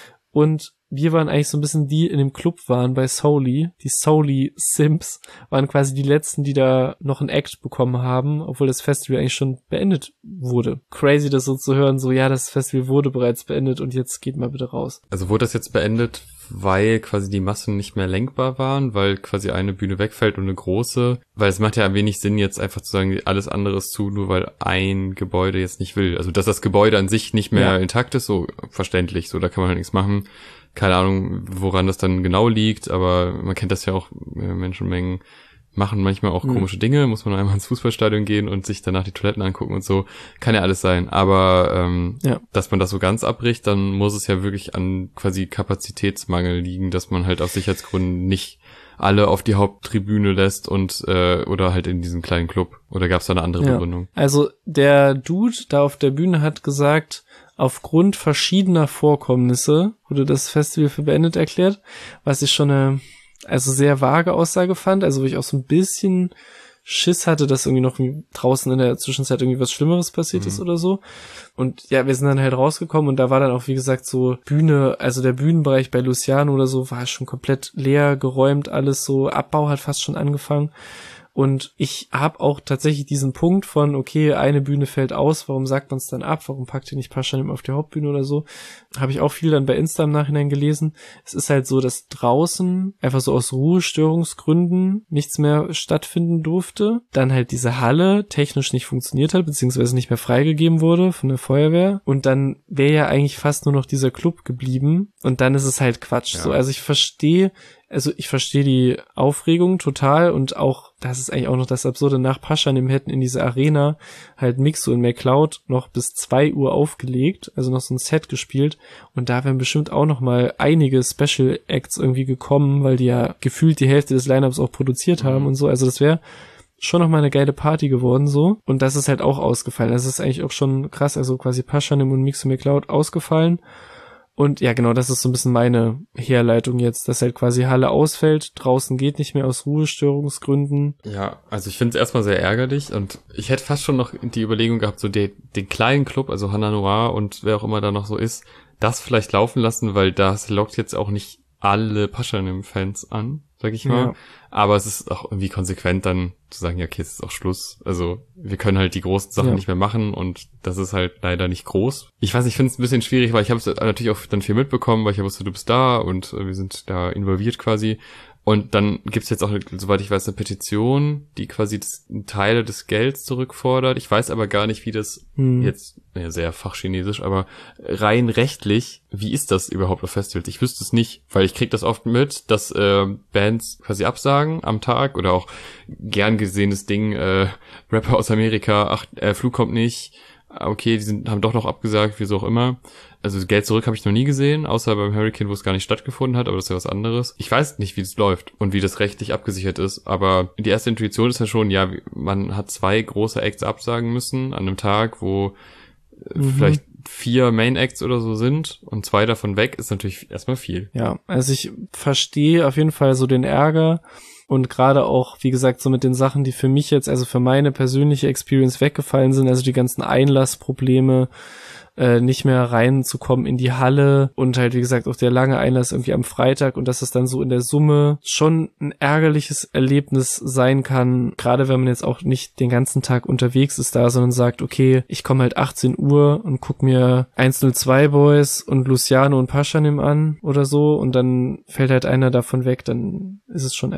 Und wir waren eigentlich so ein bisschen die in dem Club waren bei Soli. Die Soli-Simps waren quasi die letzten, die da noch einen Act bekommen haben, obwohl das Festival eigentlich schon beendet wurde. Crazy, das so zu hören, so ja, das Festival wurde bereits beendet und jetzt geht mal bitte raus. Also wurde das jetzt beendet, weil quasi die Massen nicht mehr lenkbar waren, weil quasi eine Bühne wegfällt und eine große, weil es macht ja ein wenig Sinn, jetzt einfach zu sagen, alles andere ist zu, nur weil ein Gebäude jetzt nicht will. Also dass das Gebäude an sich nicht mehr intakt ist, so verständlich, so da kann man halt nichts machen. Keine Ahnung, woran das dann genau liegt, aber man kennt das ja auch, Menschenmengen machen manchmal auch komische Dinge, muss man einmal ins Fußballstadion gehen und sich danach die Toiletten angucken und so, kann ja alles sein, aber dass man das so ganz abbricht, dann muss es ja wirklich an quasi Kapazitätsmangel liegen, dass man halt aus Sicherheitsgründen nicht alle auf die Haupttribüne lässt und oder halt in diesem kleinen Club, oder gab es da eine andere Begründung? Also der Dude da auf der Bühne hat gesagt, aufgrund verschiedener Vorkommnisse wurde das Festival für beendet erklärt, was ich schon eine sehr vage Aussage fand, also wo ich auch so ein bisschen Schiss hatte, dass irgendwie noch draußen in der Zwischenzeit irgendwie was Schlimmeres passiert ist oder so. Und ja, wir sind dann halt rausgekommen und da war dann auch, wie gesagt, so Bühne, also der Bühnenbereich bei Luciano oder so war schon komplett leer, geräumt, alles so, Abbau hat fast schon angefangen. Und ich habe auch tatsächlich diesen Punkt von, okay, eine Bühne fällt aus, warum sagt man es dann ab? Warum packt ihr nicht Paschanim auf die Hauptbühne oder so? Habe ich auch viel dann bei Insta im Nachhinein gelesen. Es ist halt so, dass draußen einfach so aus Ruhestörungsgründen nichts mehr stattfinden durfte. Dann halt diese Halle technisch nicht funktioniert hat, beziehungsweise nicht mehr freigegeben wurde von der Feuerwehr. Und dann wäre ja eigentlich fast nur noch dieser Club geblieben. Und dann ist es halt Quatsch. Ja. So, also ich verstehe die Aufregung total und auch, das ist eigentlich auch noch das Absurde, nach Paschanim hätten in dieser Arena halt Mixo und McCloud noch bis 2 Uhr aufgelegt, also noch so ein Set gespielt und da wären bestimmt auch noch mal einige Special Acts irgendwie gekommen, weil die ja gefühlt die Hälfte des Lineups auch produziert haben und so, also das wäre schon noch mal eine geile Party geworden so und das ist halt auch ausgefallen, das ist eigentlich auch schon krass, also quasi Paschanim und Mixo und McCloud ausgefallen. Und ja, genau, das ist so ein bisschen meine Herleitung jetzt, dass halt quasi Halle ausfällt, draußen geht nicht mehr aus Ruhestörungsgründen. Ja, also ich finde es erstmal sehr ärgerlich und ich hätte fast schon noch die Überlegung gehabt, so den kleinen Club, also Hannah Noir und wer auch immer da noch so ist, das vielleicht laufen lassen, weil das lockt jetzt auch nicht alle Paschanim-Fans an, sag ich mal. Ja. Aber es ist auch irgendwie konsequent dann zu sagen, ja, okay, es ist auch Schluss. Also wir können halt die großen Sachen nicht mehr machen und das ist halt leider nicht groß. Ich weiß, ich finde es ein bisschen schwierig, weil ich habe es natürlich auch dann viel mitbekommen, weil ich ja wusste, du bist da und wir sind da involviert quasi. Und dann gibt's jetzt auch, soweit ich weiß, eine Petition, die quasi Teile des Gelds zurückfordert. Ich weiß aber gar nicht, wie das jetzt, sehr fachchinesisch, aber rein rechtlich, wie ist das überhaupt auf Festivals? Ich wüsste es nicht, weil ich krieg das oft mit, dass Bands quasi absagen am Tag oder auch gern gesehenes Ding, Rapper aus Amerika, Flug kommt nicht, okay, haben doch noch abgesagt, wieso auch immer. Also Geld zurück habe ich noch nie gesehen, außer beim Hurricane, wo es gar nicht stattgefunden hat, aber das ist ja was anderes. Ich weiß nicht, wie das läuft und wie das rechtlich abgesichert ist, aber die erste Intuition ist ja schon, ja, man hat 2 große Acts absagen müssen an einem Tag, wo vielleicht 4 Main Acts oder so sind und 2 davon weg, ist natürlich erstmal viel. Ja, also ich verstehe auf jeden Fall so den Ärger. Und gerade auch, wie gesagt, so mit den Sachen, die für mich jetzt, also für meine persönliche Experience weggefallen sind, also die ganzen Einlassprobleme, nicht mehr reinzukommen in die Halle und halt, wie gesagt, auch der lange Einlass irgendwie am Freitag und dass es dann so in der Summe schon ein ärgerliches Erlebnis sein kann, gerade wenn man jetzt auch nicht den ganzen Tag unterwegs ist da, sondern sagt, okay, ich komme halt 18 Uhr und guck mir 102 Boys und Luciano und Paschanim an oder so und dann fällt halt einer davon weg, dann ist es schon ärgerlich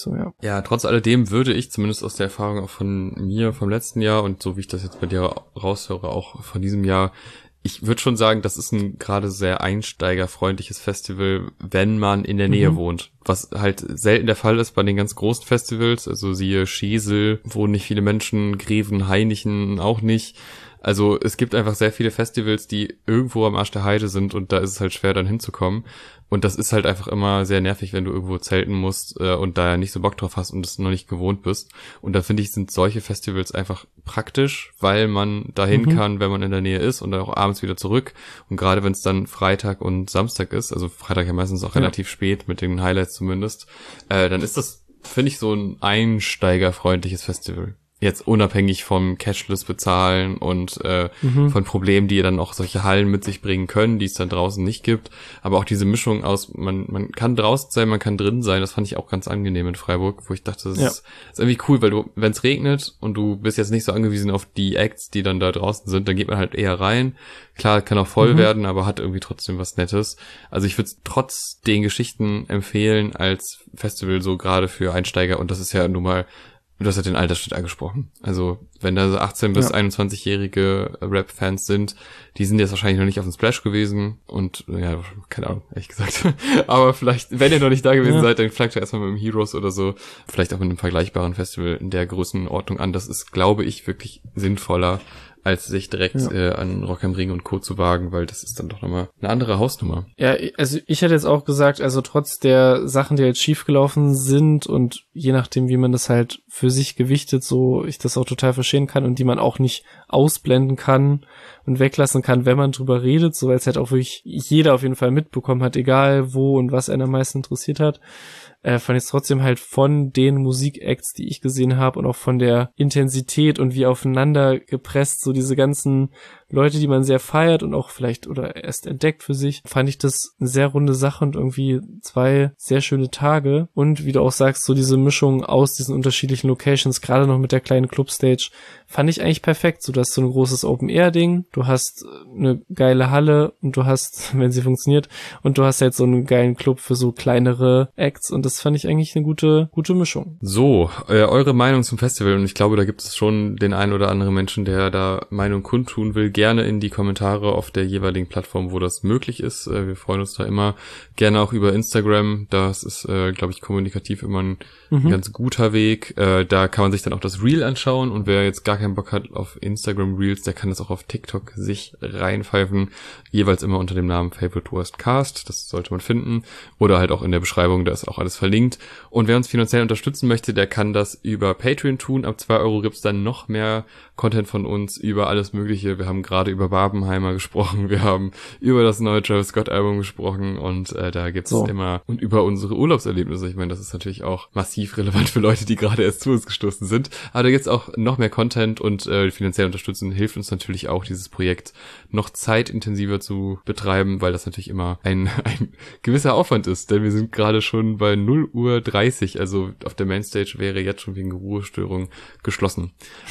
so, ja. Ja, trotz alledem würde ich zumindest aus der Erfahrung auch von mir vom letzten Jahr und so wie ich das jetzt bei dir raushöre, auch von diesem Jahr, ich würde schon sagen, das ist ein gerade sehr einsteigerfreundliches Festival, wenn man in der Nähe wohnt. Was halt selten der Fall ist bei den ganz großen Festivals, also siehe Schesel, wohnen nicht viele Menschen, Greven, Hainichen auch nicht. Also es gibt einfach sehr viele Festivals, die irgendwo am Arsch der Heide sind und da ist es halt schwer dann hinzukommen. Und das ist halt einfach immer sehr nervig, wenn du irgendwo zelten musst und da ja nicht so Bock drauf hast und es noch nicht gewohnt bist. Und da finde ich, sind solche Festivals einfach praktisch, weil man dahin kann, wenn man in der Nähe ist und dann auch abends wieder zurück. Und gerade wenn es dann Freitag und Samstag ist, also Freitag ja meistens auch relativ spät mit den Highlights zumindest, dann ist das, finde ich, so ein einsteigerfreundliches Festival. Jetzt unabhängig vom Cashless bezahlen und von Problemen, die dann auch solche Hallen mit sich bringen können, die es dann draußen nicht gibt. Aber auch diese Mischung aus, man kann draußen sein, man kann drin sein, das fand ich auch ganz angenehm in Freiburg, wo ich dachte, das ist irgendwie cool, weil du, wenn es regnet und du bist jetzt nicht so angewiesen auf die Acts, die dann da draußen sind, dann geht man halt eher rein. Klar, kann auch voll werden, aber hat irgendwie trotzdem was Nettes. Also ich würde es trotz den Geschichten empfehlen als Festival so gerade für Einsteiger und das ist ja nun mal. Du hast ja den Altersschnitt angesprochen. Also, wenn da so 18- bis 21-jährige Rap-Fans sind, die sind jetzt wahrscheinlich noch nicht auf dem Splash gewesen und, ja, keine Ahnung, ehrlich gesagt. Aber vielleicht, wenn ihr noch nicht da gewesen seid, dann vielleicht erstmal mit dem Heroes oder so. Vielleicht auch mit einem vergleichbaren Festival in der Größenordnung an. Das ist, glaube ich, wirklich sinnvoller, als sich direkt an Rock am Ring und Co. zu wagen, weil das ist dann doch nochmal eine andere Hausnummer. Ja, also ich hätte jetzt auch gesagt, also trotz der Sachen, die jetzt schiefgelaufen sind und je nachdem, wie man das halt für sich gewichtet, so ich das auch total verstehen kann und die man auch nicht ausblenden kann und weglassen kann, wenn man drüber redet, so weil es halt auch wirklich jeder auf jeden Fall mitbekommen hat, egal wo und was einen am meisten interessiert hat. Fand ich trotzdem halt von den Musikacts, die ich gesehen habe und auch von der Intensität und wie aufeinander gepresst, so diese ganzen Leute, die man sehr feiert und auch vielleicht oder erst entdeckt für sich, fand ich das eine sehr runde Sache und irgendwie 2 sehr schöne Tage und wie du auch sagst, so diese Mischung aus diesen unterschiedlichen Locations, gerade noch mit der kleinen Clubstage, fand ich eigentlich perfekt. So, du hast so ein großes Open-Air-Ding, du hast eine geile Halle und du hast, wenn sie funktioniert, und du hast halt so einen geilen Club für so kleinere Acts und das fand ich eigentlich eine gute Mischung. So, eure Meinung zum Festival und ich glaube, da gibt es schon den einen oder anderen Menschen, der da Meinung kundtun will, gerne in die Kommentare auf der jeweiligen Plattform, wo das möglich ist. Wir freuen uns da immer. Gerne auch über Instagram, das ist, glaube ich, kommunikativ immer ein ganz guter Weg. Da kann man sich dann auch das Reel anschauen und wer jetzt gar keinen Bock hat auf Instagram Reels, der kann das auch auf TikTok sich reinpfeifen, jeweils immer unter dem Namen Favorite Worst Cast, das sollte man finden, oder halt auch in der Beschreibung, da ist auch alles verlinkt. Und wer uns finanziell unterstützen möchte, der kann das über Patreon tun. Ab 2 Euro gibt's dann noch mehr Content von uns über alles Mögliche. Wir haben gerade über Barbenheimer gesprochen, wir haben über das neue Travis Scott Album gesprochen und da gibt's immer, und über unsere Urlaubserlebnisse. Ich meine, das ist natürlich auch massiv relevant für Leute, die gerade erst zu uns gestoßen sind. Aber da gibt's auch noch mehr Content und finanziell unterstützen hilft uns natürlich auch, dieses Projekt noch zeitintensiver zu betreiben, weil das natürlich immer ein gewisser Aufwand ist, denn wir sind gerade schon bei 0:30 Uhr, also auf der Mainstage wäre jetzt schon wegen Ruhestörung geschlossen.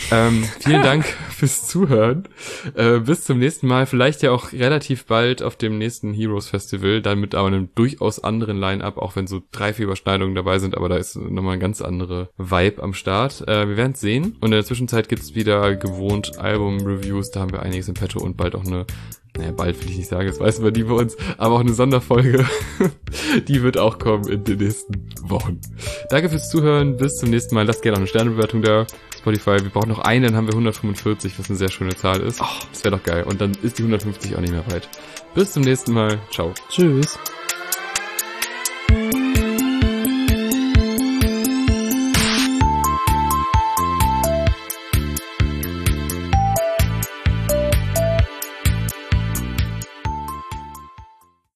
Vielen Dank fürs Zuhören. Bis zum nächsten Mal, vielleicht ja auch relativ bald auf dem nächsten Heroes Festival, dann mit aber einem durchaus anderen Line-Up, auch wenn so 3-4 Überschneidungen dabei sind, aber da ist nochmal ein ganz andere Vibe am Start. Wir werden es sehen und in der Zwischenzeit gibt's wieder gewohnt Album-Reviews, da haben wir einiges im Petto und bald auch eine, bald will ich nicht sagen, das weiß man nie bei uns, aber auch eine Sonderfolge, die wird auch kommen in den nächsten Wochen. Danke fürs Zuhören, bis zum nächsten Mal, lasst gerne auch eine Sternebewertung da, Spotify, wir brauchen noch einen, dann haben wir 145, was eine sehr schöne Zahl ist. Das wäre doch geil und dann ist die 150 auch nicht mehr weit. Bis zum nächsten Mal, ciao. Tschüss.